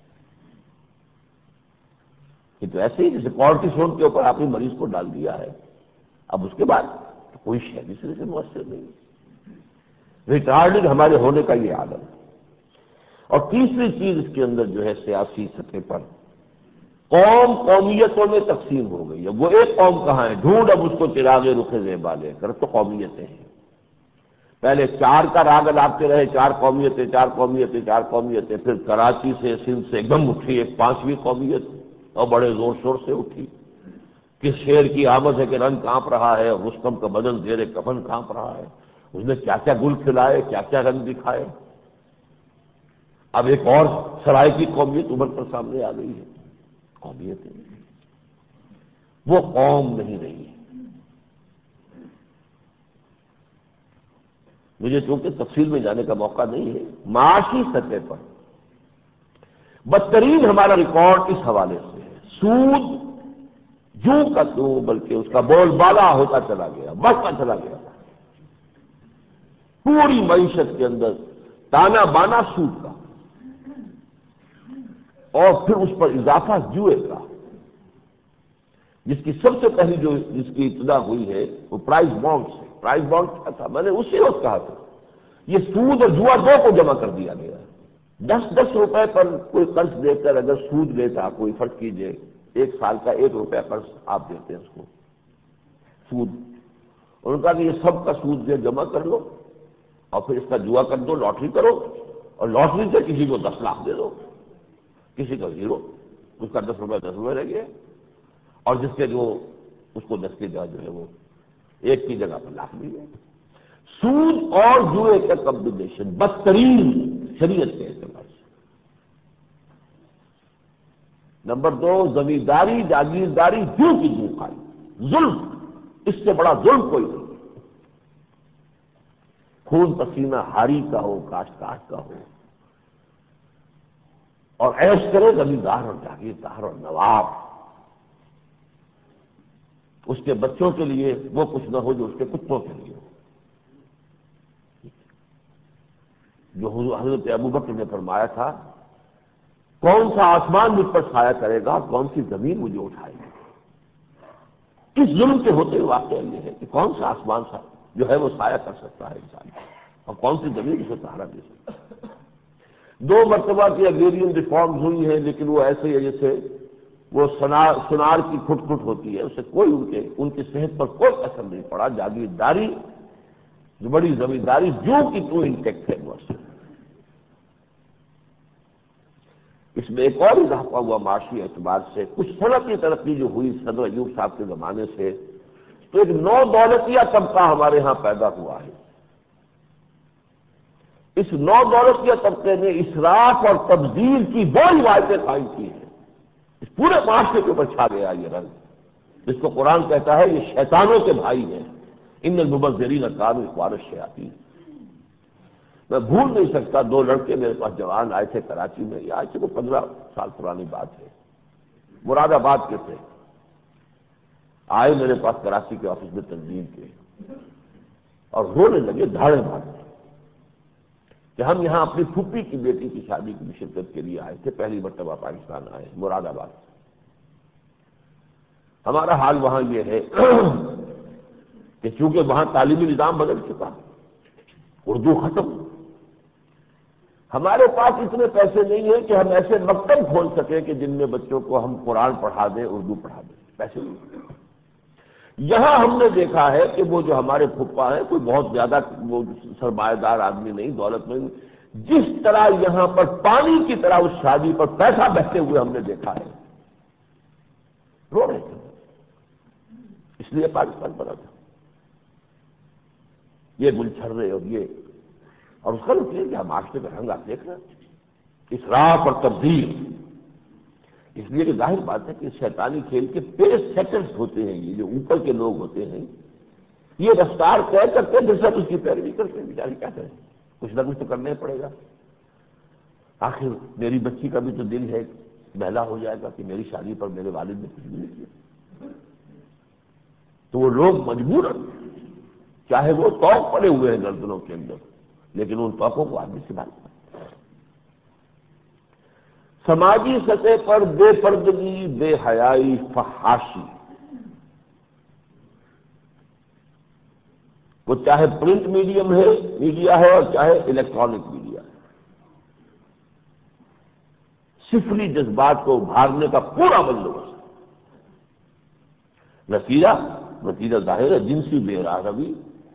یہ تو ایسے ہی جیسے کورٹیسون کے اوپر آپ نے مریض کو ڈال دیا ہے، اب اس کے بعد کوئی شے دوسرے سے مؤثر نہیں۔ ریٹارڈڈ ہمارے ہونے کا یہ عالم ہے۔ اور تیسری چیز اس کے اندر جو ہے سیاسی سطح پر قوم قومیتوں میں تقسیم ہو گئی ہے۔ وہ ایک قوم کہاں ہے؟ ڈھونڈ اب اس کو چراغ رخ زیبا لے کر، تو قومیتیں ہیں۔ پہلے چار کا راگ لاپتے رہے، چار قومیتیں، چار قومیتیں، چار قومیتیں، پھر کراچی سے سندھ سے ایک دم اٹھی ایک پانچویں قومیت، اور بڑے زور شور سے اٹھی۔ کس شعر کی آمد ہے کہ رنگ کانپ رہا ہے، رستم کا بدن زیر کفن کانپ رہا ہے، اس نے کیا کیا گل کھلائے، کیا کیا رنگ دکھائے۔ اب ایک اور سرائے کی قومیت ابھر کر سامنے آ گئی ہے۔ قومیتیں وہ قوم نہیں رہی ہے۔ مجھے چونکہ تفصیل میں جانے کا موقع نہیں ہے، معاشی سطح پر بدترین ہمارا ریکارڈ اس حوالے سے ہے۔ سود جو کا تو بلکہ اس کا بول بالا ہوتا چلا گیا، بڑھتا چلا گیا، پوری معیشت کے اندر تانا بانا سود کا، اور پھر اس پر اضافہ جوئے کا۔ جس کی سب سے پہلی جو جس کی ابتدا ہوئی ہے وہ پرائز بانڈ سے. پرائز بانڈ کیا تھا؟ میں نے اسی وقت کہا تھا یہ سود اور جوا دو کو جمع کر دیا گیا. دس دس روپے پر کوئی قرض دے کر اگر سود لیتا کوئی، فرض کیجئے ایک سال کا ایک روپے قرض آپ دیتے ہیں اس کو سود، انہوں نے کہا کہ یہ سب کا سود دے جمع کر لو اور پھر اس کا جوا کر دو، لاٹری کرو اور لاٹری سے کسی کو دس لاکھ دے دو، کسی کا زیرو، اس کا دس روپے دس روپے رہ گئے، اور جس کے جو اس کو دس کے جگہ جو ہے وہ ایک کی جگہ پر لاکھ مل گئے. سود اور جوئے کا کمبینیشن بدترین شریعت کے اعتبار سے. نمبر دو، زمینداری جاگیرداری جو کی جو کھائی، ظلم، اس سے بڑا ظلم کوئی نہیں. خون پسینہ ہاری کا ہو، کاشتکار کا ہو، اور عیش کرے زمیندار اور جاگیردار اور نواب، اس کے بچوں کے لیے وہ کچھ نہ ہو جو اس کے کتوں کے لیے ہو. جو حضرت ابوبکر نے فرمایا تھا کون سا آسمان مجھ پر سایہ کرے گا، کون سی زمین مجھے اٹھائے گی. اس ظلم کے ہوتے ہوئے واقعہ یہ ہے کہ کون سا آسمان سا جو ہے وہ سایہ کر سکتا ہے انسان اور کون سی زمین اسے سہارا دے سکتا ہے. دو مرتبہ کی اگریرین ریفارمز ہوئی ہیں، لیکن وہ ایسے ہی جیسے وہ سنار سنار کی کھٹ کھٹ ہوتی ہے، اسے کوئی ان کے ان کی صحت پر کوئی اثر نہیں پڑا. جاگیرداری جو بڑی زمینداری جو کہ تو انٹیکٹ ہے وہ اثر. اس میں ایک اور اضافہ ہوا معاشی اعتبار سے، کچھ صنعتی ترقی جو ہوئی صدر ایوب صاحب کے زمانے سے، تو ایک نو دولتیہ طبقہ ہمارے ہاں پیدا ہوا ہے. اس نو دولتیہ طبقے نے اسراف اور تبذیر کی دو روایتیں قائم کی ہیں. اس پورے معاشرے کے اوپر چھا گیا یہ رنگ، جس کو قرآن کہتا ہے یہ شیطانوں کے بھائی ہیں. ان المبذرین کانوا اخوان الشیاطین. میں بھول نہیں سکتا، دو لڑکے میرے پاس جوان آئے تھے کراچی میں، یہ آج سے وہ پندرہ سال پرانی بات ہے، مراد آباد کے تھے، آئے میرے پاس کراچی کے آفس میں تنظیم کے اور رونے لگے دھاڑے مار کہ ہم یہاں اپنی پھوپھی کی بیٹی کی شادی کی شرکت کے لیے آئے تھے، پہلی مرتبہ پاکستان آئے مراد آباد. ہمارا حال وہاں یہ ہے کہ چونکہ وہاں تعلیمی نظام بدل چکا، اردو ختم، ہمارے پاس اتنے پیسے نہیں ہیں کہ ہم ایسے مکتب کھول سکیں کہ جن میں بچوں کو ہم قرآن پڑھا دیں، اردو پڑھا دیں، پیسے نہیں. یہاں ہم نے دیکھا ہے کہ وہ جو ہمارے پھپھا ہیں کوئی بہت زیادہ وہ سرمایہ دار آدمی نہیں، دولت مند، جس طرح یہاں پر پانی کی طرح اس شادی پر پیسہ بہتے ہوئے ہم نے دیکھا ہے، رو رہے تھے. اس لیے پاکستان بنا تھا. یہ گلچھرے اور یہ اور اس کا نتیجہ کیا معاشرے کا رنگ آپ دیکھ رہے ہیں، اسراف اور تبذیر. اس لیے کہ ظاہر بات ہے کہ شیطانی کھیل کے پیس سیٹلز ہوتے ہیں، یہ جو اوپر کے لوگ ہوتے ہیں یہ رفتار طے کرتے ہیں، جیسا اس کی پیروی کرتے ہیں. بیچارے کیا کریں، کچھ نہ کچھ تو کرنا ہی پڑے گا. آخر میری بچی کا بھی تو دل ہے بہلا ہو جائے گا کہ میری شادی پر میرے والد نے کچھ بھی نہیں کیا، تو وہ لوگ مجبور چاہے وہ توق پڑے ہوئے ہیں گردنوں کے اندر، لیکن ان توقوں کو آدمی سنبھالتا. سماجی سطح پر بے پردگی، بے حیائی، فحاشی، وہ چاہے پرنٹ میڈیم ہے میڈیا ہے اور چاہے الیکٹرانک میڈیا ہے، صفری جذبات کو ابھارنے کا پورا بندوبست. نتیجہ نتیجہ ظاہر ہے جنسی بے راغبی.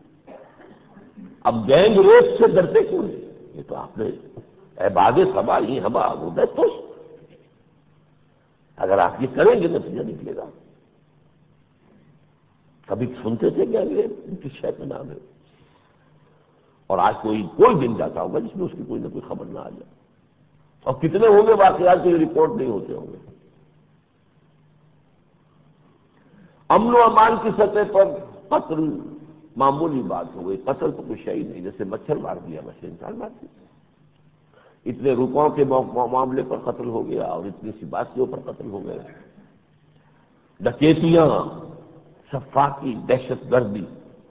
اب گینگ ریپ سے ڈرتے کیوں نہیں؟ یہ تو آپ نے احباب صبا ہی ہبا ہوتا تو اگر آپ یہ کریں گے نتیجہ نکلے گا. کبھی سنتے تھے گینگ ریپ ان کی شے کا نام ہے، اور آج کوئی کوئی دن جاتا ہوگا جس میں اس کی کوئی نہ کوئی خبر نہ آ جائے. اور کتنے ہوں گے واقعات کے رپورٹ نہیں ہوتے ہوں گے. امن و امان کی سطح پر قتل معمولی بات ہو گئی. قتل تو کچھ ہی نہیں، جیسے مچھر مار دیا بس انسان مار دیا. اتنے روپوں کے معاملے پر قتل ہو گیا اور اتنی سی بات کے اوپر قتل ہو گئے. ڈکیتیاں، سفاکی، دہشت گردی،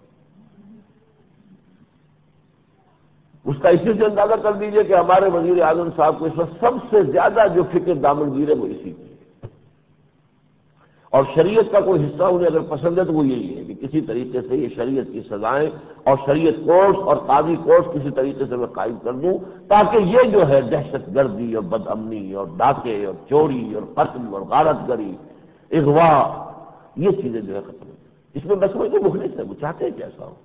اس کا اسی سے اندازہ کر دیجئے کہ ہمارے وزیر اعظم صاحب کو اس وقت سب سے زیادہ جو فکر دامنگیر ہے وہ اسی کی ہے. اور شریعت کا کوئی حصہ انہیں اگر پسند ہے تو وہ یہی ہے کہ کسی طریقے سے یہ شریعت کی سزائیں اور شریعت کورس اور قاضی کورس کسی طریقے سے میں قائم کر دوں تاکہ یہ جو ہے دہشت گردی اور بد امنی اور ڈاکے اور چوری اور قتل اور غارت گری اغوا یہ چیزیں جو ہے ختم ہو. اس میں بس وہ مخلص ہے، وہ چاہتے ہیں کہ ایسا ہو،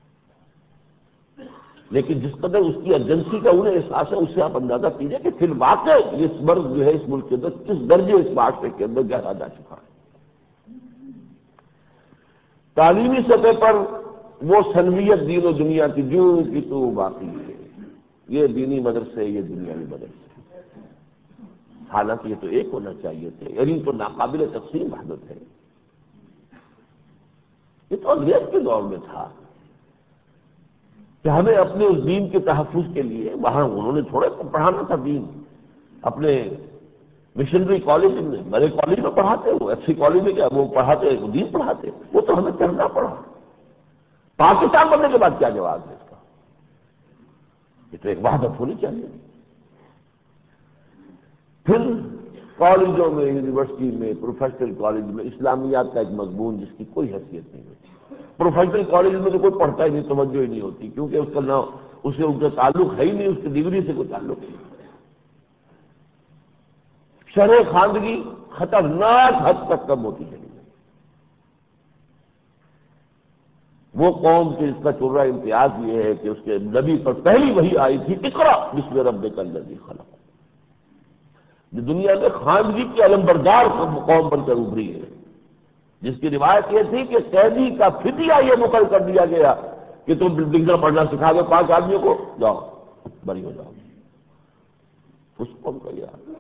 لیکن جس قدر اس کی ایجنسی کا انہیں احساس ہے اس سے آپ اندازہ کیجئے کہ فی الواقع اس مرض جو ہے اس ملک کے اندر کس درجے اس معاشرے کے اندر گہرا جا چکا ہے. تعلیمی سطح پر وہ سنویت دین و دنیا کی جو کی تو باقی ہے، یہ دینی مدرسے یہ دنیاوی مدرسے، حالانکہ یہ تو ایک ہونا چاہیے تھے. یعنی تو ناقابل تقسیم وحدت ہے. یہ تو انگریز کے دور میں تھا کہ ہمیں اپنے اس دین کے تحفظ کے لیے وہاں انہوں نے تھوڑے پڑھانا تھا دین. اپنے مشنری کالج میں بڑے کالج میں پڑھاتے، وہ ایف سی کالج میں کیا وہ پڑھاتے وہ دین پڑھاتے، وہ تو ہمیں کرنا پڑا. پاکستان بننے کے بعد کیا جواب ہے اس کا؟ یہ تو ایک وحدت ہونی چاہیے. پھر کالجوں میں یونیورسٹی میں پروفیشنل کالج میں اسلامیات کا ایک مضمون جس کی کوئی حیثیت نہیں ہوتی. پروفیشنل کالج میں تو کوئی پڑھتا ہی نہیں، توجہ ہی نہیں ہوتی، کیونکہ اس کا نہ اسے ان کا تعلق ہے ہی نہیں، اس کی ڈگری سے کوئی تعلق نہیں. شرح خواندگی خطرناک حد تک کم ہوتی چلی گئی. وہ قوم کے اس کا چرا امتیاز یہ ہے کہ اس کے نبی پر پہلی وحی آئی تھی اقرا بسم ربک الذی خلق. جو دنیا میں خواندگی کی علمبردار قوم بن کر ابھری ہے، جس کی روایت یہ تھی کہ قیدی کا فدیہ یہ مقرر کر دیا گیا کہ تم بلڈنگ پڑھنا سکھا دو پانچ آدمیوں کو، جاؤ بری ہو جاؤ. اس قوم کا یہ حال.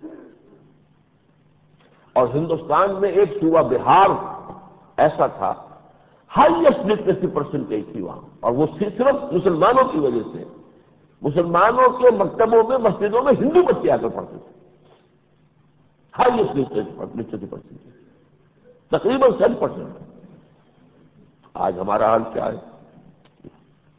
اور ہندوستان میں ایک صوبہ بہار ایسا تھا ہائیسٹ لٹریسی پرسنٹیج تھی وہاں، اور وہ صرف مسلمانوں کی وجہ سے. مسلمانوں کے مکتبوں میں مسجدوں میں ہندو بچے آ کر پڑھتے تھے. ہائیسٹ لٹریسی پرسنٹیج تقریباً سیون پرسنٹ. آج ہمارا حال کیا ہے؟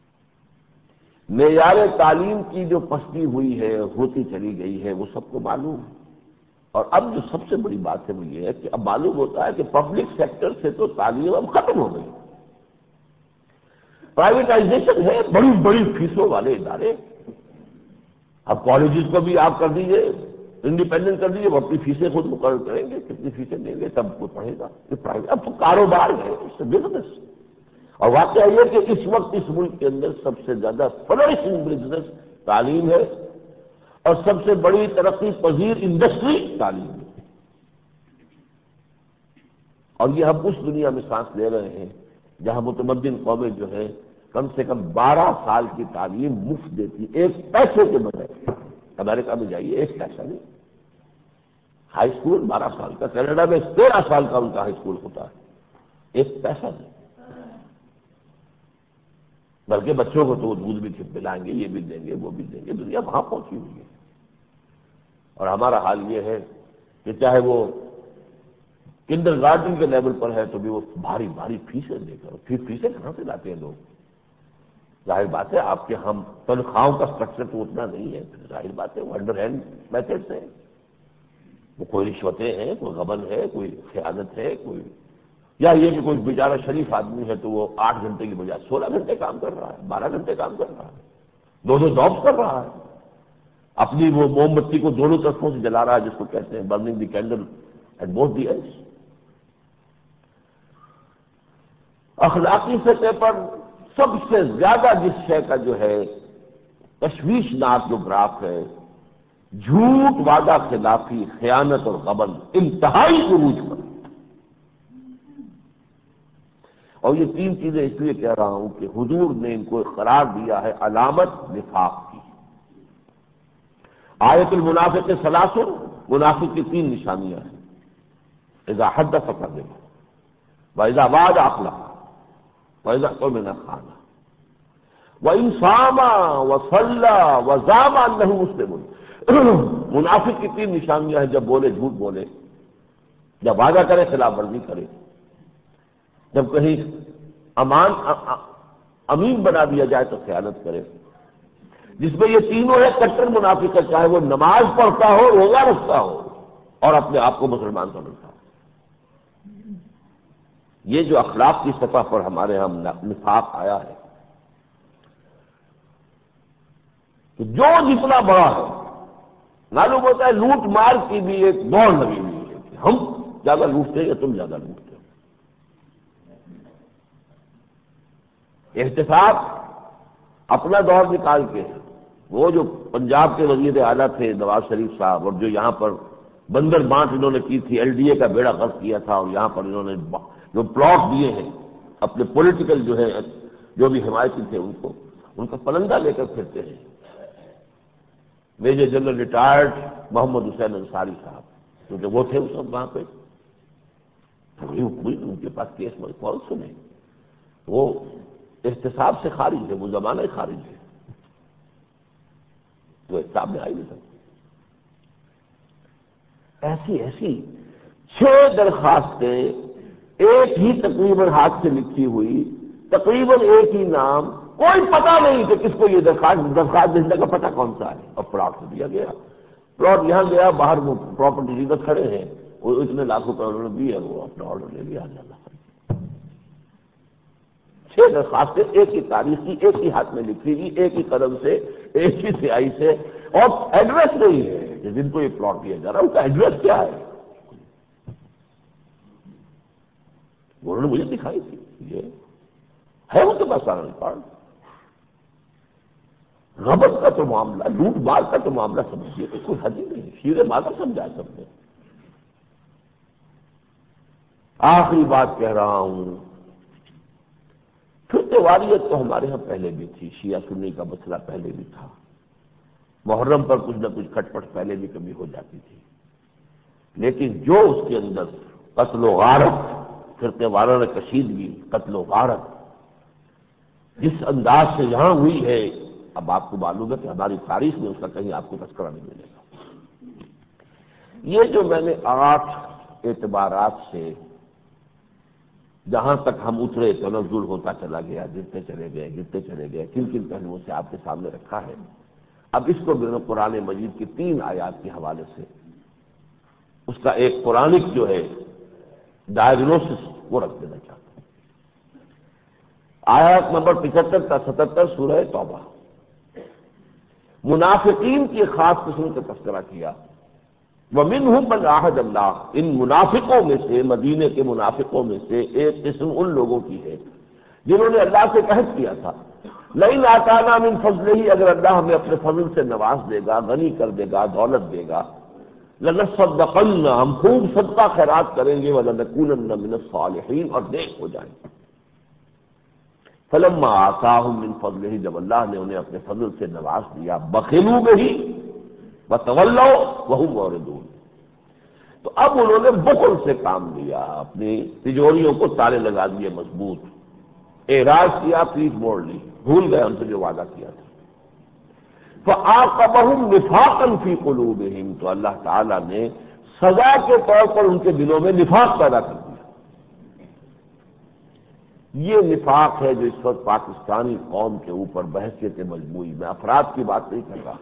معیار تعلیم کی جو پستی ہوئی ہے ہوتی چلی گئی ہے وہ سب کو معلوم ہے. اور اب جو سب سے بڑی بات ہے وہ یہ ہے کہ اب معلوم ہوتا ہے کہ پبلک سیکٹر سے تو تعلیم اب ختم ہو گئی. پرائیویٹائزیشن ہے، بڑی بڑی فیسوں والے ادارے. اب کالجز کو بھی آپ کر دیجئے انڈیپینڈنٹ کر دیجئے، وہ اپنی فیسیں خود مقرر کریں گے، کتنی فیسیں دیں گے تب کوئی پڑھے گا. یہ پرائیویٹ اب تو کاروبار ہے، اس بزنس. اور واقعہ یہ کہ اس وقت اس ملک کے اندر سب سے زیادہ فلورشنگ بزنس تعلیم ہے اور سب سے بڑی ترقی پذیر انڈسٹری تعلیم ہے. اور یہ ہم اس دنیا میں سانس لے رہے ہیں جہاں متمدن قومیں جو ہے کم سے کم بارہ سال کی تعلیم مفت دیتی، ایک پیسے کے بغیر. امریکہ میں جائیے، ایک پیسہ نہیں. ہائی اسکول بارہ سال کا، کینیڈا میں تیرہ سال کا ان کا ہائی اسکول ہوتا ہے، ایک پیسہ نہیں. بلکہ بچوں کو تو دودھ بھی پلائیں گے، یہ بھی دیں گے وہ بھی دیں گے. دنیا وہاں پہنچی ہوئی ہے. اور ہمارا حال یہ ہے کہ چاہے وہ کنڈر گارڈن کے لیول پر ہے تو بھی وہ بھاری بھاری فیسیں دے کر، پھر فیسیں کہاں سے لاتے ہیں لوگ؟ ظاہر بات ہے آپ کے ہم تنخواہوں کا اسٹرکچر تو اتنا نہیں ہے، پھر ظاہر بات ہے وہ انڈر ہینڈ میتھڈس ہیں. وہ کوئی رشوتیں ہیں، کوئی غبن ہے، کوئی خیانت ہے، کوئی یا یہ کہ کوئی بیچارہ شریف آدمی ہے تو وہ آٹھ گھنٹے کی بجائے سولہ گھنٹے کام کر رہا ہے، بارہ گھنٹے کام کر رہا ہے، دو دو جابس کر رہا ہے، اپنی وہ موم بتی کو دونوں طرفوں سے جلا رہا ہے جس کو کہتے ہیں burning the candle at both the ends. اخلاقی سطح پر سب سے زیادہ جس شے کا جو ہے تشویشناک جو گراف ہے، جھوٹ، وعدہ خلافی، خیانت اور غبن انتہائی عروج پر. اور یہ تین چیزیں اس لیے کہہ رہا ہوں کہ حضور نے ان کو قرار دیا ہے علامت نفاق کی. آیت المنافق ثلاث، منافق کی تین نشانیاں ہیں. اذا حدث کذب، واذا وعد اخلف، واذا اؤتمن خان، وان صام وصلى وزعم انه مسلم. منافق کی تین نشانیاں ہیں: جب بولے جھوٹ بولے، جب وعدہ کرے خلاف ورزی کرے، جب کہیں امان امین بنا دیا جائے تو خیانت کرے. جس میں یہ تینوں ہے کٹر منافق ہے، چاہے وہ نماز پڑھتا ہو، روزہ رکھتا ہو اور اپنے آپ کو مسلمان سمجھتا ہو. یہ جو اخلاق کی سطح پر ہمارے ہم نفاق آیا ہے کہ جو جتنا بڑا ہے معلوم ہوتا ہے لوٹ مار کی بھی ایک دوڑ لگی ہوئی ہے کہ ہم زیادہ لوٹتے یا تم زیادہ لوٹتے ہو. احتساب اپنا دور نکال کے وہ جو پنجاب کے وزیر اعلیٰ تھے نواز شریف صاحب، اور جو یہاں پر بندر بانٹ انہوں نے کی تھی، ایل ڈی اے کا بیڑا غرق کیا تھا، اور یہاں پر انہوں نے جو پلاٹ دیے ہیں اپنے پولیٹیکل جو ہے جو بھی حمایتی تھے ان کو، ان کا پلندہ لے کر پھرتے ہیں. Major general retired Muhammad Hussain Ansari صاحب کیونکہ وہ تھے اس وقت وہاں پہ، ان کے پاس کیس میں کون سنے، وہ احتساب سے خارج ہے، وہ زمانہ خارج ہے، وہ احتساب میں آئی نہیں سکتی. ایسی ایسی چھ درخواستیں ایک ہی تقریباً ہاتھ سے لکھی ہوئی، تقریباً ایک ہی نام، کوئی پتہ نہیں کہ کس کو یہ درخواست درخواست دینے کا پتہ کون سا ہے. اور پلاٹ سے دیا گیا، پلاٹ یہاں گیا، باہر وہ پراپرٹی ڈیلر کھڑے ہیں، وہ اتنے لاکھوں روپے انہوں نے دیے، وہ اپنا آرڈر لے لیا جانا. چھ درخواستیں ایک ہی تاریخ کی، ایک ہی ہاتھ میں لکھی گئی، ایک ہی قلم سے، ایک ہی سیاہی سے، اور ایڈریس نہیں ہے کہ جن کو یہ پلاٹ دیا جا رہا ہے ان کا ایڈریس کیا ہے. انہوں نے مجھے دکھائی تھی، یہ ہے ان کے پاس سارا ریکارڈ. غبط کا تو معاملہ، لوٹ مار کا تو معاملہ سمجھیے کہ کوئی حد ہی نہیں، شیر مادر سمجھا سب نے. آخری بات کہہ رہا ہوں، فرقے واریت تو ہمارے ہاں پہلے بھی تھی، شیعہ سنی کا مسئلہ پہلے بھی تھا، محرم پر کچھ نہ کچھ کھٹ پٹ پہلے بھی کبھی ہو جاتی تھی، لیکن جو اس کے اندر قتل و غارت، فرقے وارانہ کشیدگی، قتل و غارت جس انداز سے یہاں ہوئی ہے، اب آپ کو معلوم ہے کہ ہماری تاریخ میں اس کا کہیں آپ کو تذکرہ نہیں ملے گا. یہ جو میں نے آٹھ اعتبارات سے جہاں تک ہم اترے تنزل ہوتا چلا گیا، گرتے چلے گئے گرتے چلے گئے کن کن پہلوؤں سے آپ کے سامنے رکھا ہے. اب اس کو میں نے قرآن مجید کی تین آیات کے حوالے سے اس کا ایک قرآنک جو ہے ڈائگنوسس وہ رکھ دینا چاہتا ہوں. آیات نمبر پچہتر تا ستہتر سورہ توبہ، منافقین کی خاص قسم کا تذکرہ کیا. وَمِنْهُمْ مَنْ عَاهَدَ اللَّهُ، ان منافقوں میں سے، مدینے کے منافقوں میں سے ایک قسم ان لوگوں کی ہے جنہوں نے اللہ سے عہد کیا تھا، لَئِنْ آتَانَا مِنْ فَضْلِهِ، اگر اللہ ہمیں اپنے فضل سے نواز دے گا، غنی کر دے گا، دولت دے گا، لَنَصَّدَّقَنَّ، ہم خوب صدقہ خیرات کریں گے، وَلَنَكُونَنَّ مِنَ الصَّالِحِينَ، اور نیک ہو جائیں گے. فَلَمَّا آتَاهُم مِّن فَضْلِهِ، جب اللہ نے انہیں اپنے فضل سے نواز دیا، بَخِلُوا بِهِ وَتَوَلَّوْا وَهُمْ مُعْرِضُونَ، تو اب انہوں نے بخل سے کام لیا، اپنی تجوریوں کو تالے لگا دیے مضبوط، اعراض کیا، پیٹھ موڑ لی، بھول گئے ہم سے جو وعدہ کیا تھا. فَعَاقَبَهُمْ نِفَاقًا فِي قُلُوبِهِمْ، تو اللہ تعالیٰ نے سزا کے طور پر ان کے دلوں میں نفاق پیدا کر دیا. یہ نفاق ہے جو اس وقت پاکستانی قوم کے اوپر بحثیت مجموعی، میں افراد کی بات نہیں کر رہا،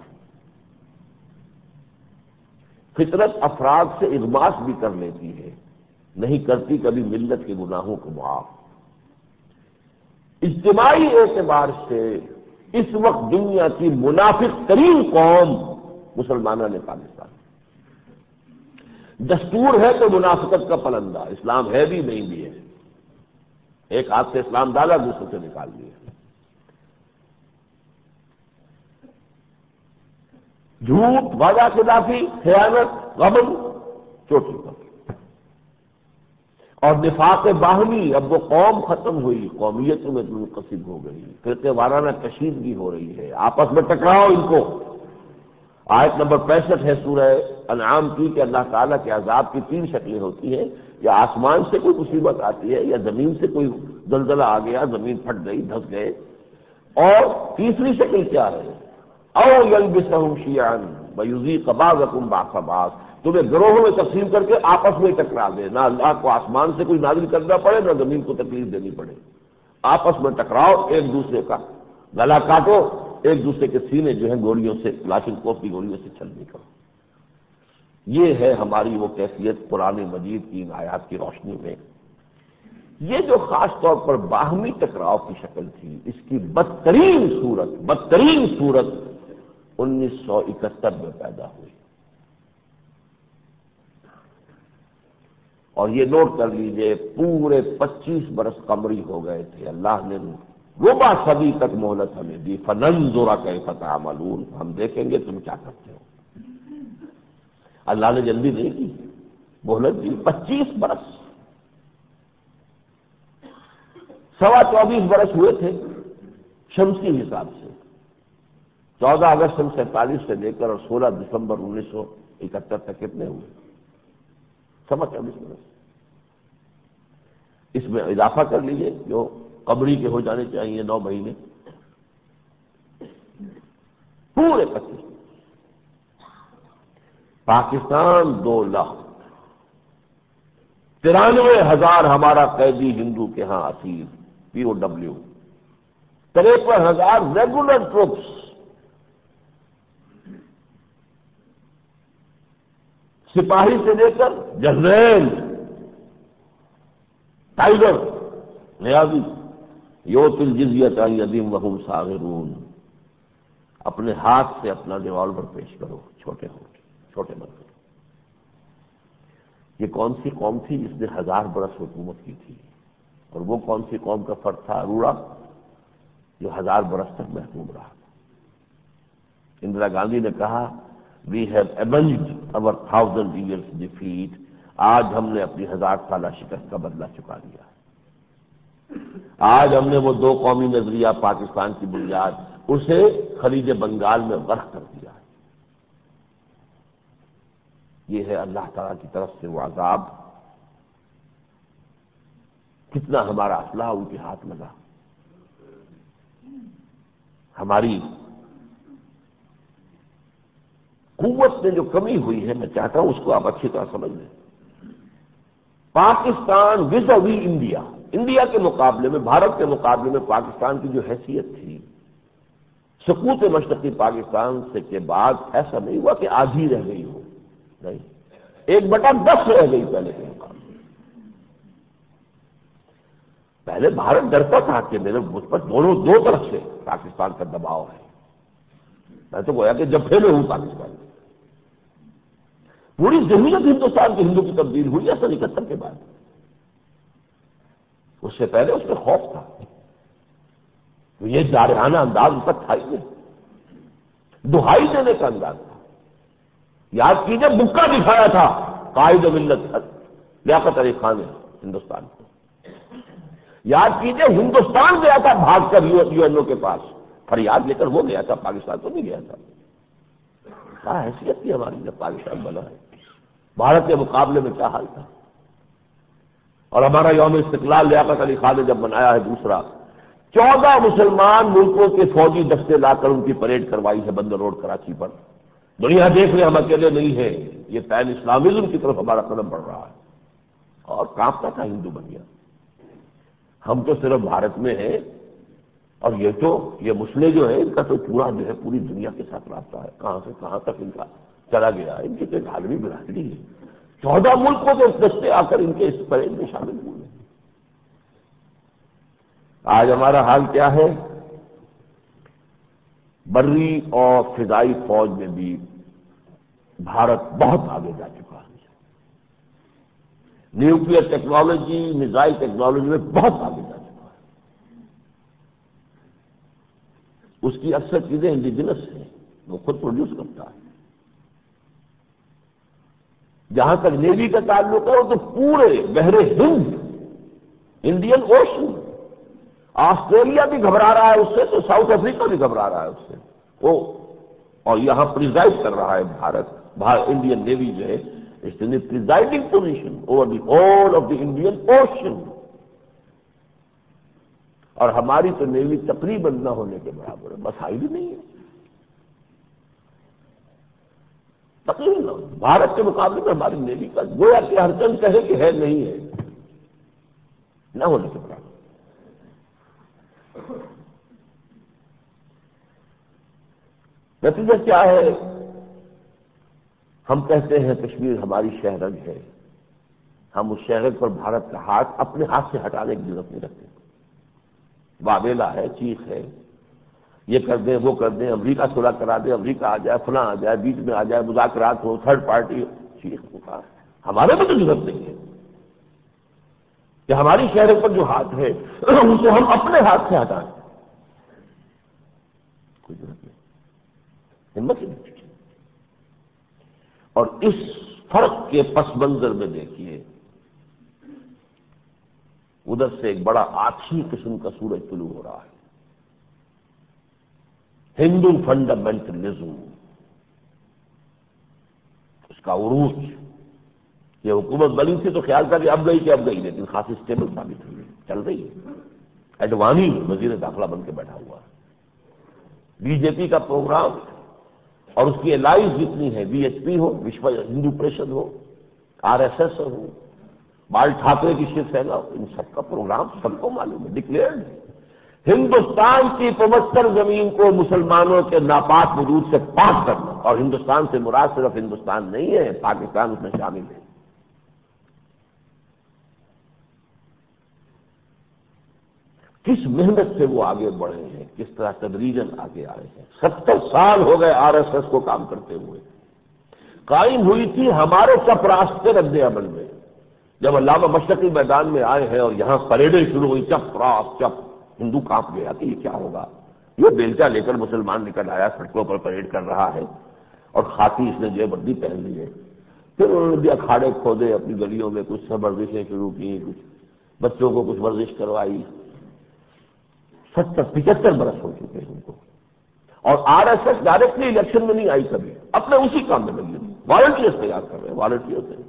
فطرت افراد سے اغماس بھی کر لیتی ہے، نہیں کرتی کبھی ملت کے گناہوں کو معاف. اجتماعی اعتبار سے اس وقت دنیا کی منافق ترین قوم مسلمانوں نے پاکستان. دستور ہے تو منافقت کا پلندہ، اسلام ہے بھی نہیں بھی ہے، ایک ہاتھ سے اسلام ڈالا دوسرے سے نکال دیا. جھوٹ، وعدہ خلافی، خیانت، غبن چوٹی پر، اور نفاق باہمی. اب وہ قوم ختم ہوئی، قومیتوں میں منقسم ہو گئی، فرقے وارانہ کشیدگی ہو رہی ہے، آپس میں ٹکراؤ ان کو. آیت نمبر پینسٹھ ہے سورہ انعام کی کہ اللہ تعالیٰ کے عذاب کی تین شکلیں ہوتی ہیں، یا آسمان سے کوئی مصیبت آتی ہے، یا زمین سے کوئی زلزلہ آ گیا، زمین پھٹ گئی، دھس گئے، اور تیسری شکل کیا ہے، او یلبسہم شیعا ویذیق بعضکم بعض بعض، تمہیں گروہوں میں تقسیم کر کے آپس میں ٹکرا دے، نہ اللہ کو آسمان سے کوئی نازل کرنا پڑے نہ زمین کو تکلیف دینی پڑے، آپس میں ٹکراؤ، ایک دوسرے کا گلا کاٹو، ایک دوسرے کے سینے جو ہیں گولیوں سے، کلاشن کوف کی گولیوں سے چھلنی کرو. یہ ہے ہماری وہ کیفیت قرآن مجید کی ان آیات کی روشنی میں۔ یہ جو خاص طور پر باہمی ٹکراؤ کی شکل تھی، اس کی بدترین صورت بدترین صورت انیس سو اکہتر میں پیدا ہوئی۔ اور یہ نوٹ کر لیجئے، پورے پچیس برس قمری ہو گئے تھے، اللہ نے ربع صدی تک مہلت ہمیں دی، فننظر کیف تعملون، ہم دیکھیں گے تم کیا کرتے ہو۔ اللہ نے جلدی نہیں کی، مہلت دی، پچیس برس، سوا چوبیس برس ہوئے تھے شمسی حساب سے، چودہ اگست سن سینتالیس سے لے کر اور سولہ دسمبر انیس سو اکہتر تک کتنے ہوئے؟ سوا چوبیس برس۔ اس میں اضافہ کر لیجئے جو قمری کے ہو جانے چاہیے نو مہینے، پورے پچیس۔ پاکستان دو لاکھ ترانوے ہزار ہمارا قیدی ہندو کے ہاں اسیر پی او ڈبلیو، تریپن ہزار ریگولر ٹروپس، سپاہی سے لے کر جنرل ٹائیگر نیازی، یوت الجزیۃ عن ید وہم صاغرون، اپنے ہاتھ سے اپنا ریوالور پیش کرو، چھوٹے ہو چھوٹے مت کرو۔ یہ کون سی قوم تھی جس نے ہزار برس حکومت کی تھی؟ اور وہ کون سی قوم کا فرد تھا؟ اروڑا، جو ہزار برس تک محکوم رہا۔ اندرا گاندھی نے کہا we have avenged over thousand years defeat, آج ہم نے اپنی ہزار سالہ شکست کا بدلہ چکا لیا۔ آج ہم نے وہ دو قومی نظریہ پاکستان کی بنیاد، اسے خلیج بنگال میں غرق کر دیا۔ یہ ہے اللہ تعالیٰ کی طرف سے وہ عذاب، کتنا ہمارا اسلحہ ان کے ہاتھ لگا۔ ہماری قوت میں جو کمی ہوئی ہے، میں چاہتا ہوں اس کو آپ اچھی طرح سمجھ لیں۔ Pakistan vis-a-vis India, India کے مقابلے میں، بھارت کے مقابلے میں پاکستان کی جو حیثیت تھی، سقوط مشرقی پاکستان سے کے بعد ایسا نہیں ہوا کہ آدھی رہ گئی ہو، نہیں، ایک بٹا دس رہ گئی پہلے کے مقابلے۔ پہلے بھارت ڈرتا تھا کہ میرے مجھ پر دونوں دو طرف سے پاکستان کا دباؤ ہے، میں تو گویا کہ جب پھیلے ہوں پاکستان میں، پوری ذہنیت ہندوستان کے ہندو کی تبدیل ہوئی ہے سن اکہتر کے بعد۔ اس سے پہلے اس میں خوف تھا، تو یہ جارحانہ انداز اس کا تھا ہی نہیں، دہائی دینے کا انداز تھا۔ یاد کیجیے بکا دکھایا تھا قائد ملت لیاقت علی خان نے ہندوستان کو، یاد کیجیے ہندوستان گیا تھا بھاگ کر یو این او کے پاس، فریاد لے کر وہ گیا تھا، پاکستان تو نہیں گیا تھا۔ کیا حیثیت تھی ہماری جب پاکستان بنا ہے، بھارت کے مقابلے میں کیا حال تھا۔ اور ہمارا یوم استقلال لیاقت علی خان نے جب منایا ہے دوسرا، چودہ مسلمان ملکوں کے فوجی دستے لا کر ان کی پریڈ کروائی ہے بندر روڈ کراچی پر۔ دنیا دیکھ لیں ہم اکیلے نہیں ہیں، یہ پین اسلامزم کی طرف ہمارا قدم بڑھ رہا ہے، اور کانپتا تھا ہندو بنیا۔ ہم تو صرف بھارت میں ہیں، اور یہ تو یہ مسلے جو ہیں ان کا تو پورا جو ہے پوری دنیا کے ساتھ رابطہ ہے، کہاں سے کہاں تک ان کا چلا گیا ہے، ان کی تو ایک عالمی برادری ہے، چودہ ملکوں کے دستے آ کر ان کے اس پریڈ میں شامل ہوئے۔ آج ہمارا حال کیا ہے؟ بری اور فضائی فوج میں بھی بھارت بہت آگے جا چکا ہے، نیوکلیر ٹیکنالوجی، میزائل ٹیکنالوجی میں بہت آگے جا چکا ہے۔ اس کی اکثر چیزیں انڈیجنس ہیں، وہ خود پروڈیوس کرتا ہے۔ جہاں تک نیوی کا تعلق ہے وہ تو پورے بحر ہند، انڈین اوشن، آسٹریلیا بھی گھبرا رہا ہے اس سے، تو ساؤتھ افریقہ بھی گھبرا رہا ہے اس سے، وہ اور یہاں پریزائڈ کر رہا ہے بھارت، انڈین نیوی جو ہے it's in presiding position over the whole of the Indian Ocean, اور ہماری تو نیوی تقریباً نہ ہونے کے برابر ہے، بس آئی بھی نہیں ہے، تقریباً نہ، بھارت کے مقابلے میں ہماری نیوی کا گویا کہ ہر چند کہے کہ ہے نہیں ہے، نہ ہونے کے برابر۔ نتیجہ کیا ہے؟ ہم کہتے ہیں کشمیر ہماری شہرگ ہے، ہم اس شہرگ پر بھارت کا ہاتھ اپنے ہاتھ سے ہٹانے کی ضرورت نہیں رکھتے۔ واویلا ہے، چیخ ہے، یہ کر دیں وہ کر دیں، امریکہ صلح کرا دے، امریکہ آ جائے، فلاں آ جائے، بیچ میں آ جائے، مذاکرات ہو، تھرڈ پارٹی ہو، چیخ پکار ہے۔ ہمارے میں تو ضرورت نہیں ہے کہ ہماری شہرگ پر جو ہاتھ ہے اسے ہم اپنے ہاتھ سے ہٹائیں، کوئی ضرورت نہیں، ہمت ہی نہیں۔ اور اس فرق کے پس منظر میں دیکھیے، ادھر سے ایک بڑا آتشی قسم کا سورج طلوع ہو رہا ہے، ہندو فنڈامنٹلزم، اس کا عروج۔ یہ حکومت بنی تھی تو خیال تھا کہ اب گئی کہ اب گئی، لیکن خاصی اسٹیبل ثابت ہوئی، چل رہی ہے۔ اڈوانی وزیر داخلہ بن کے بیٹھا ہوا ہے۔ بی جے پی کا پروگرام اور اس کی الائز جتنی ہے، بی ایچ پی ہو، وشو ہندو پریشد ہو، آر ایس ایس ہو، بال ٹھاکرے کی شیو سینا ہو، ان سب کا پروگرام سب کو معلوم ہے، ڈکلیئرڈ ہے۔ ہندوستان کی پوتر زمین کو مسلمانوں کے ناپاک وجود سے پاک کرنا، اور ہندوستان سے مراد صرف ہندوستان نہیں ہے، پاکستان اس میں شامل ہے۔ کس محنت سے وہ آگے بڑھے ہیں، کس طرح تدریجاً آگے آئے ہیں۔ ستر سال ہو گئے آر ایس ایس کو کام کرتے ہوئے، قائم ہوئی تھی ہمارے چپ راستے رد عمل میں۔ جب علامہ مشرقی میدان میں آئے ہیں اور یہاں پریڈیں شروع ہوئی، چپ راست چپ، ہندو کانپ گیا کہ یہ کیا ہوگا۔ یہ بیلچا لے کر مسلمان نکل آیا، سڑکوں پر پریڈ کر رہا ہے، اور خاطی اس نے جے بندی پہن لی ہے۔ پھر انہوں نے بھی اکھاڑے کھودے اپنی گلیوں میں، کچھ ورزشیں شروع کی، کچھ بچوں کو کچھ ورزش کروائی۔ ستر پچہتر برس ہو چکے ہیں ان کو، اور R S S directly election میں نہیں آئی کبھی، اپنے اسی کام میں لگی ہوئی، والنٹیئرز تیار کر رہے ہیں، والنٹیئر سے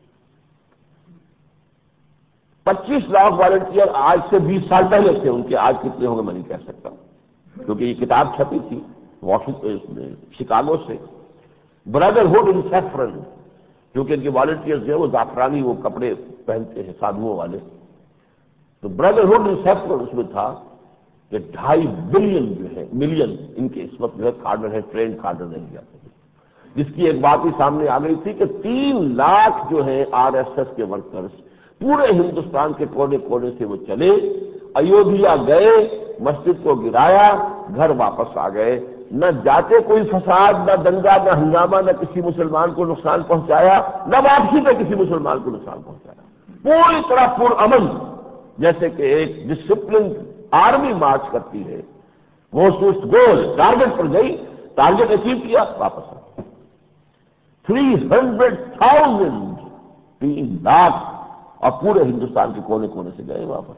پچیس لاکھ والنٹیئر آج سے بیس سال پہلے تھے، ان کے آج کتنے ہوں گے میں نہیں کہہ سکتا، کیونکہ یہ کتاب چھپی تھی واشنگٹن شکاگو سے، بردرہڈ ان سیفرن، کیونکہ ان کے والنٹیئرز جو ہے وہ زعفرانی وہ کپڑے پہنتے ہیں سادھوؤں والے، تو بردرہڈ ان سیفرن اس میں تھا کہ ڈھائی بلین جو ہے ملین ان کے اس وقت جو ہے کارڈر ہے، ٹرینڈ کارڈر نہیں جاتے، جس کی ایک بات ہی سامنے آ گئی تھی کہ تین لاکھ جو ہے آر ایس ایس کے ورکرز پورے ہندوستان کے کونے کونے سے وہ چلے، ایودھیا گئے، مسجد کو گرایا، گھر واپس آ گئے، نہ جاتے کوئی فساد، نہ دنگا، نہ ہنگامہ، نہ کسی مسلمان کو نقصان پہنچایا، نہ واپسی پہ کسی مسلمان کو نقصان پہنچایا، پوری طرح پرامن، جیسے کہ ایک ڈسپلن آرمی مارچ کرتی ہے، وہ سوچ گول ٹارگیٹ پر گئی، ٹارگیٹ اچیو کیا، واپس آ تھری ہنڈریڈ تھاؤزینڈ تین لاکھ اور پورے ہندوستان کے کونے کونے سے گئے واپس۔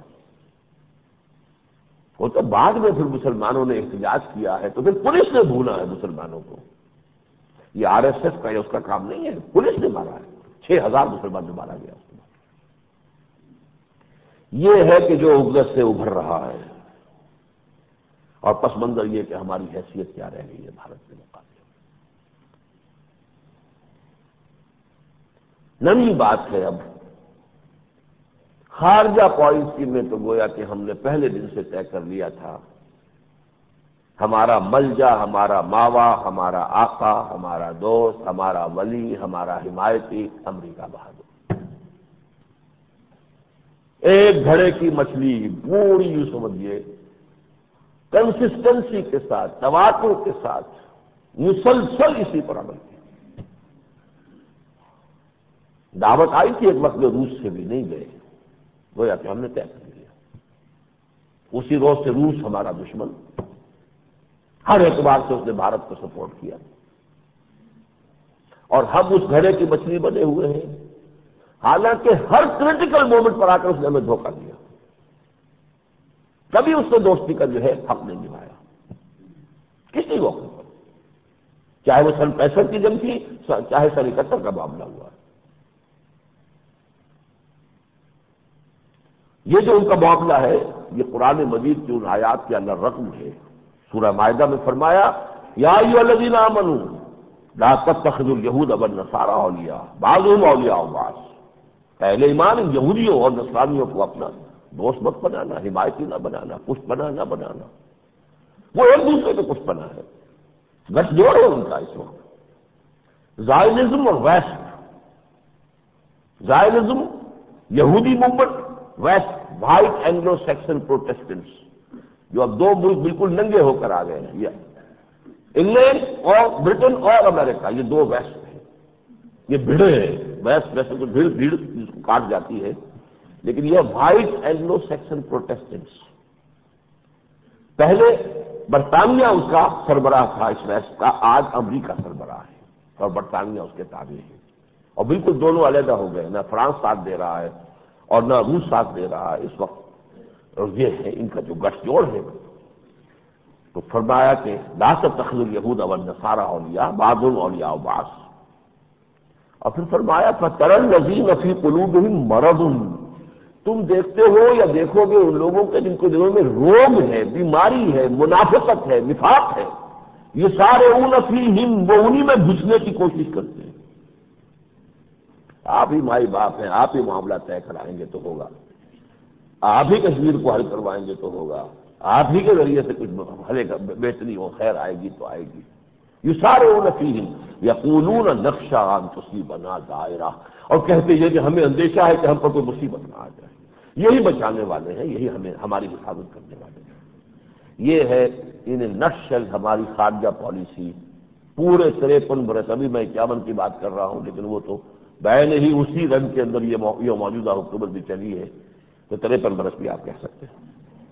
وہ تو بعد میں پھر مسلمانوں نے احتجاج کیا ہے تو پھر پولیس نے بھولا ہے مسلمانوں کو، یہ آر ایس ایس کا یا اس کا کام نہیں ہے، پولیس نے مارا ہے، چھ ہزار مسلمان جو مارا گیا۔ یہ ہے کہ جو عقدت سے ابھر رہا ہے، اور پس منظر یہ کہ ہماری حیثیت کیا رہ گئی ہے بھارت کے مقابلے میں۔ نئی بات ہے اب خارجہ پالیسی میں، تو گویا کہ ہم نے پہلے دن سے طے کر لیا تھا، ہمارا ملجا، ہمارا ماوا، ہمارا آقا، ہمارا دوست، ہمارا ولی، ہمارا حمایتی امریکہ بہادر، ایک گھڑے کی مچھلی پوری یوں سمجھیے کنسسٹنسی کے ساتھ، تواتر کے ساتھ مسلسل اسی پر عمل کیا۔ دعوت آئی تھی ایک وقت میں، روس سے بھی نہیں گئے، گویا کہ ہم نے طے کر لیا، اسی روز سے روس ہمارا دشمن، ہر اعتبار سے اس نے بھارت کو سپورٹ کیا، اور ہم اس گھڑے کی مچھلی بنے ہوئے ہیں، حالانکہ ہر کریٹیکل مومنٹ پر آ کر اس نے ہمیں دھوکہ دیا، کبھی اس نے دوستی کا جو ہے حق نہیں نبھایا کسی موقع پر، چاہے وہ سن پینسٹھ کی جنگ تھی، چاہے سن اکہتر کا معاملہ ہوا۔ یہ جو ان کا معاملہ ہے، یہ قرآن مجید کی ان آیات کے اندر رقم ہے۔ سورہ مائدہ میں فرمایا، یا ایھا الذین آمنوا لا تتخذوا اليہود والنصارى اولیاء بعضهم اولیاء بعض، اہل ایمان ان یہودیوں اور نصرانیوں کو اپنا دوست مت بنانا، حمایتی نہ بنانا، پشت بنا نہ بنانا، وہ ایک دوسرے کے پشت بنا ہے، گٹھ جوڑ ہے ان کا اس وقت، زائنزم اور ویسٹ، زائنزم یہودی movement, west white Anglo Saxon Protestants, جو اب دو ملک بالکل ننگے ہو کر آ گئے ہیں، یہ انگلینڈ اور برٹن اور امریکہ، یہ دو ویسٹ ہیں، یہ بھیڑیں ہیں، ویسٹ ویسے تو بھیڑ بھیڑ جس کو کاٹ جاتی ہے، لیکن یہ وائٹ اینگلو سیکسن پروٹیسٹنٹس، پہلے برطانیہ اس کا سربراہ تھا اس ویسٹ کا، آج امریکہ سربراہ ہے اور برطانیہ اس کے تابع ہے، اور بالکل دونوں علیحدہ ہو گئے، نہ فرانس ساتھ دے رہا ہے اور نہ روس ساتھ دے رہا ہے اس وقت، اور یہ ہے ان کا جو گٹھ جوڑ ہے۔ تو فرمایا کہ لا تتخذوا اليهود والنصارى اولیاء بعضهم اولیاء بعض، اور پھر فرمایا فترى الذين في قلوبهم مرض، تم دیکھتے ہو یا دیکھو گے ان لوگوں کے جن کے دلوں میں روگ ہے، بیماری ہے، منافقت ہے، نفاق ہے، یسارعون فیہم، وہ انہی میں گھسنے کی کوشش کرتے ہیں۔ آپ ہی مائی باپ ہیں، آپ ہی معاملہ طے کرائیں گے تو ہوگا، آپ ہی کشمیر کو حل کروائیں گے تو ہوگا، آپ ہی کے ذریعے سے کچھ بھلے بہتری ہو، خیر آئے گی تو آئے گی۔ یسارعون فیہم یقولون نخشی ان تصیبنا دائرہ، اور کہتے ہیں کہ ہمیں اندیشہ ہے کہ ہم پر کوئی مصیبت نہ آ جائے، یہی بچانے والے ہیں، یہی ہمیں ہماری حفاظت کرنے والے ہیں۔ یہ ہے ان نٹشل ہماری خارجہ پالیسی پورے تریپن برس، ابھی میں اکیاون کی بات کر رہا ہوں لیکن وہ تو بین ہی اسی رنگ کے اندر یہ موجودہ حکومت بھی چلی ہے، تو تریپن برس بھی آپ کہہ سکتے ہیں۔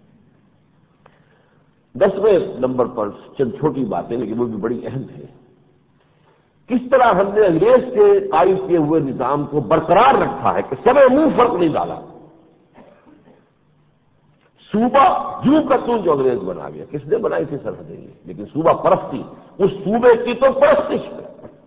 دسویں نمبر پر چند چھوٹی باتیں لیکن وہ بھی بڑی اہم ہے، کس طرح ہم نے انگریز کے قائم کیے ہوئے نظام کو برقرار رکھا ہے کہ سب منہ فرق نہیں ڈالا۔ صوبہ جو کا توں جو انگریز بنا گیا، کس نے بنائی تھی سرحدیں یہ، لیکن صوبہ پرستی، اس صوبے کی تو پرستش ہے،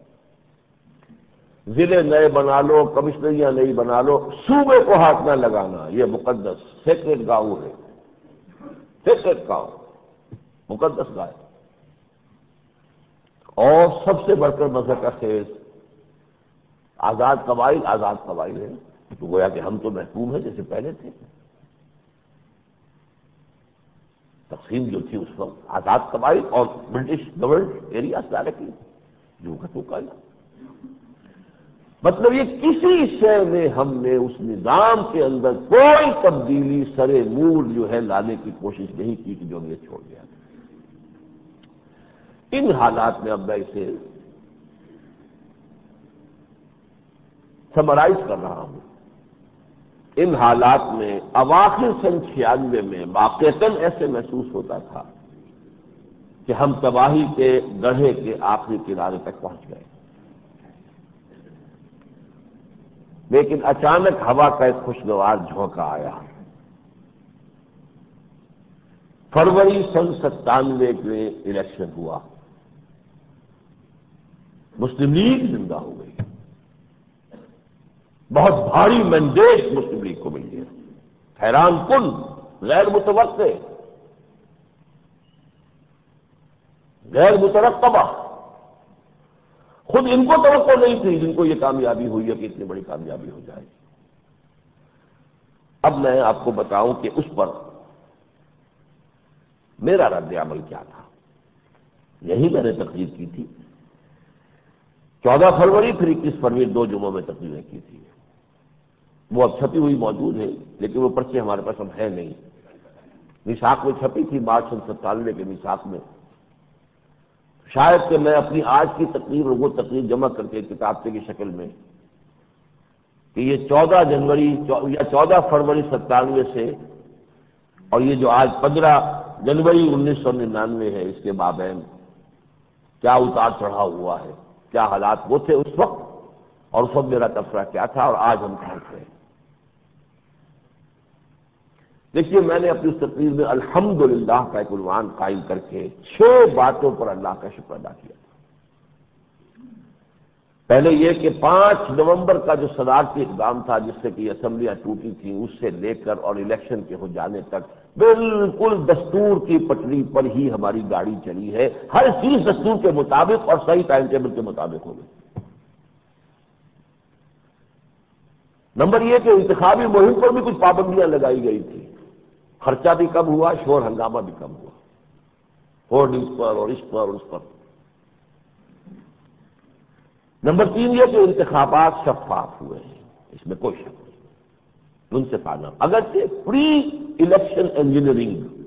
ضلع نئے بنا لو، کمشنریاں نئی بنا لو، صوبے کو ہاتھ نہ لگانا، یہ مقدس سیکریٹ گاؤں ہے، سیکریٹ گاؤں مقدس گائے، اور سب سے بڑھ کر مذہب کا خیز آزاد قبائل، آزاد قبائل ہے، تو گویا کہ ہم تو محکوم ہیں جیسے پہلے تھے۔ تقسیم جو تھی اس وقت آزاد قبائل اور برٹش گورنمنٹ ایریاز ڈائریکٹلی جو کا تو کہا، مطلب یہ کسی شے میں ہم نے اس نظام کے اندر کوئی تبدیلی سرے نور جو ہے لانے کی کوشش نہیں کی کہ جو ہم یہ چھوڑ گیا تھا۔ ان حالات میں اب میں اسے سمرائز کر رہا ہوں، ان حالات میں اواخر سن چھیانوے میں واقعتاً ایسے محسوس ہوتا تھا کہ ہم تباہی کے گڑھے کے آخری کنارے تک پہنچ گئے، لیکن اچانک ہوا کا ایک خوشگوار جھونکا آیا۔ فروری سن ستانوے میں الیکشن ہوا، مسلم لیگ زندہ ہو گئی، بہت بھاری مینڈیٹ مسلم لیگ کو مل گیا، حیران کن، غیر متوقع، غیر مترقبہ، خود ان کو توقع نہیں تھی جن کو یہ کامیابی ہوئی ہے کہ اتنی بڑی کامیابی ہو جائے۔ اب میں آپ کو بتاؤں کہ اس پر میرا رد عمل کیا تھا، یہی میں نے تقریر کی تھی چودہ فروری، پھر اکیس فروری، دو جمعوں میں تقریریں کی تھی، وہ اب چھپی ہوئی موجود ہے لیکن وہ پرچے ہمارے پاس اب ہے نہیں، میثاق میں چھپی تھی مارچ سن ستانوے کے میثاق میں، شاید کہ میں اپنی آج کی تقریر اور وہ تقریر جمع کر کے کتابچے کی شکل میں کہ یہ چودہ جنوری یا چودہ فروری ستانوے سے اور یہ جو آج پندرہ جنوری انیس سو ننانوے ہے، اس کے مابین کیا اتار چڑھاؤ ہوا ہے، کیا حالات وہ تھے اس وقت اور اس وقت میرا تبصرہ کیا تھا اور آج ہم کہاں تھے۔ دیکھیے میں نے اپنی اس تقریر میں الحمدللہ کا ایک عنوان قائم کر کے چھ باتوں پر اللہ کا شکر ادا کیا تھا۔ پہلے یہ کہ پانچ نومبر کا جو صدارتی اقدام تھا جس سے کہ اسمبلیاں ٹوٹی تھیں، اس سے لے کر اور الیکشن کے ہو جانے تک بالکل دستور کی پٹری پر ہی ہماری گاڑی چلی ہے، ہر چیز دستور کے مطابق اور صحیح ٹائم ٹیبل کے مطابق ہو گئی۔ نمبر یہ کہ انتخابی مہم پر بھی کچھ پابندیاں لگائی گئی تھی، خرچہ بھی کم ہوا، شور ہنگامہ بھی کم ہوا، ہورڈنگز پر اور اس پر اور اس پر۔ نمبر تین یہ کہ انتخابات شفاف ہوئے ہیں، اس میں کوئی شک نہیں، ان سے پانا اگرچہ پری الیکشن انجینئرنگ